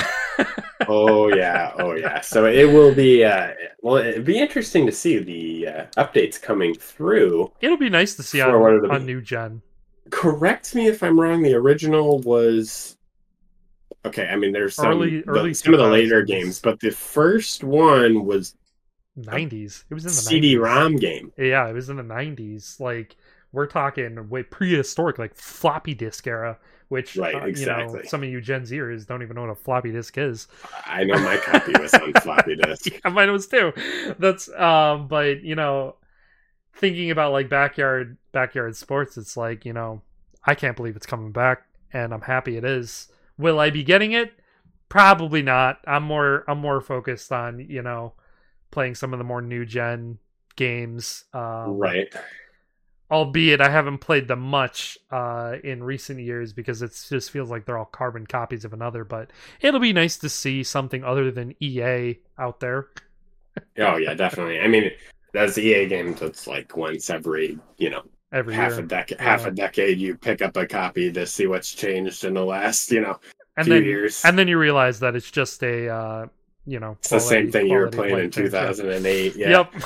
S2: oh, yeah. Oh, yeah. So it will be, uh, well, it'd be interesting to see the uh, updates coming through.
S1: It'll be nice to see on, on new gen.
S2: Correct me if I'm wrong. The original was, okay, I mean, there's some,
S1: early,
S2: the,
S1: early
S2: some of the later games, but the first one was
S1: nineties. It was in the
S2: C D ROM game.
S1: Yeah, it was in the nineties. Like, we're talking way prehistoric, like floppy disk era, which,
S2: right,
S1: uh,
S2: exactly.
S1: you know, some of you Gen Zers don't even know what a floppy disk is.
S2: I know my copy was on floppy disk.
S1: Yeah, mine was too. That's, um, but, you know, thinking about like backyard, backyard sports, it's like, you know, I can't believe it's coming back and I'm happy it is. Will I be getting it? Probably not. I'm more, I'm more focused on, you know, playing some of the more new gen games. Um,
S2: right.
S1: Albeit I haven't played them much uh, in recent years because it just feels like they're all carbon copies of another. But it'll be nice to see something other than E A out there.
S2: Oh, yeah, definitely. I mean, that's the E A game that's like once every, you know,
S1: every
S2: half
S1: year.
S2: a decade.
S1: Yeah.
S2: Half a decade, you pick up a copy to see what's changed in the last, you know,
S1: and
S2: few
S1: then,
S2: years.
S1: And then you realize that it's just a, uh, you know,
S2: it's
S1: quality,
S2: the same thing you were
S1: quality
S2: playing in
S1: thing,
S2: two thousand eight. Yeah.
S1: Yep.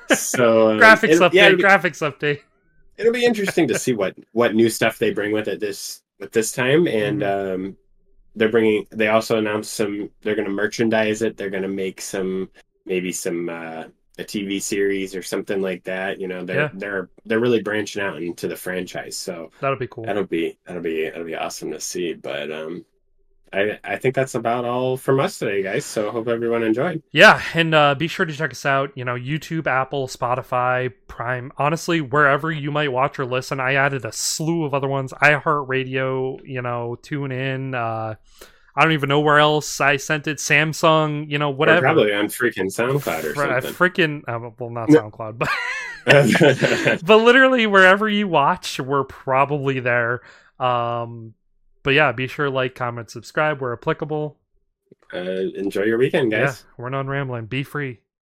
S2: So um,
S1: graphics
S2: it'll-
S1: update,
S2: yeah, it'll be,
S1: graphics update.
S2: it'll be interesting to see what what new stuff they bring with it this with this time, and
S1: Mhm.
S2: um, they're bringing. They also announced some. They're going to merchandise it. They're going to make some maybe some uh, a T V series or something like that. You know, they're
S1: Yeah,
S2: they're they're really branching out into the franchise. So
S1: that'll be cool.
S2: that'll be that'll be that'll be awesome to see. But um, I I think that's about all from us today, guys. So hope everyone enjoyed.
S1: Yeah, and uh, be sure to check us out. You know, YouTube, Apple, Spotify, Prime. Honestly, wherever you might watch or listen, I added a slew of other ones. iHeartRadio. You know, tune in. Uh, I don't even know where else I sent it. Samsung. You know,
S2: Or
S1: whatever.
S2: probably on freaking SoundCloud or
S1: Fr-
S2: something.
S1: freaking. Uh, well, not SoundCloud, but but literally wherever you watch, we're probably there. Um, but yeah, be sure to like, comment, subscribe where applicable.
S2: uh, enjoy your weekend,
S1: Yeah,
S2: guys.
S1: we're not rambling. Be free.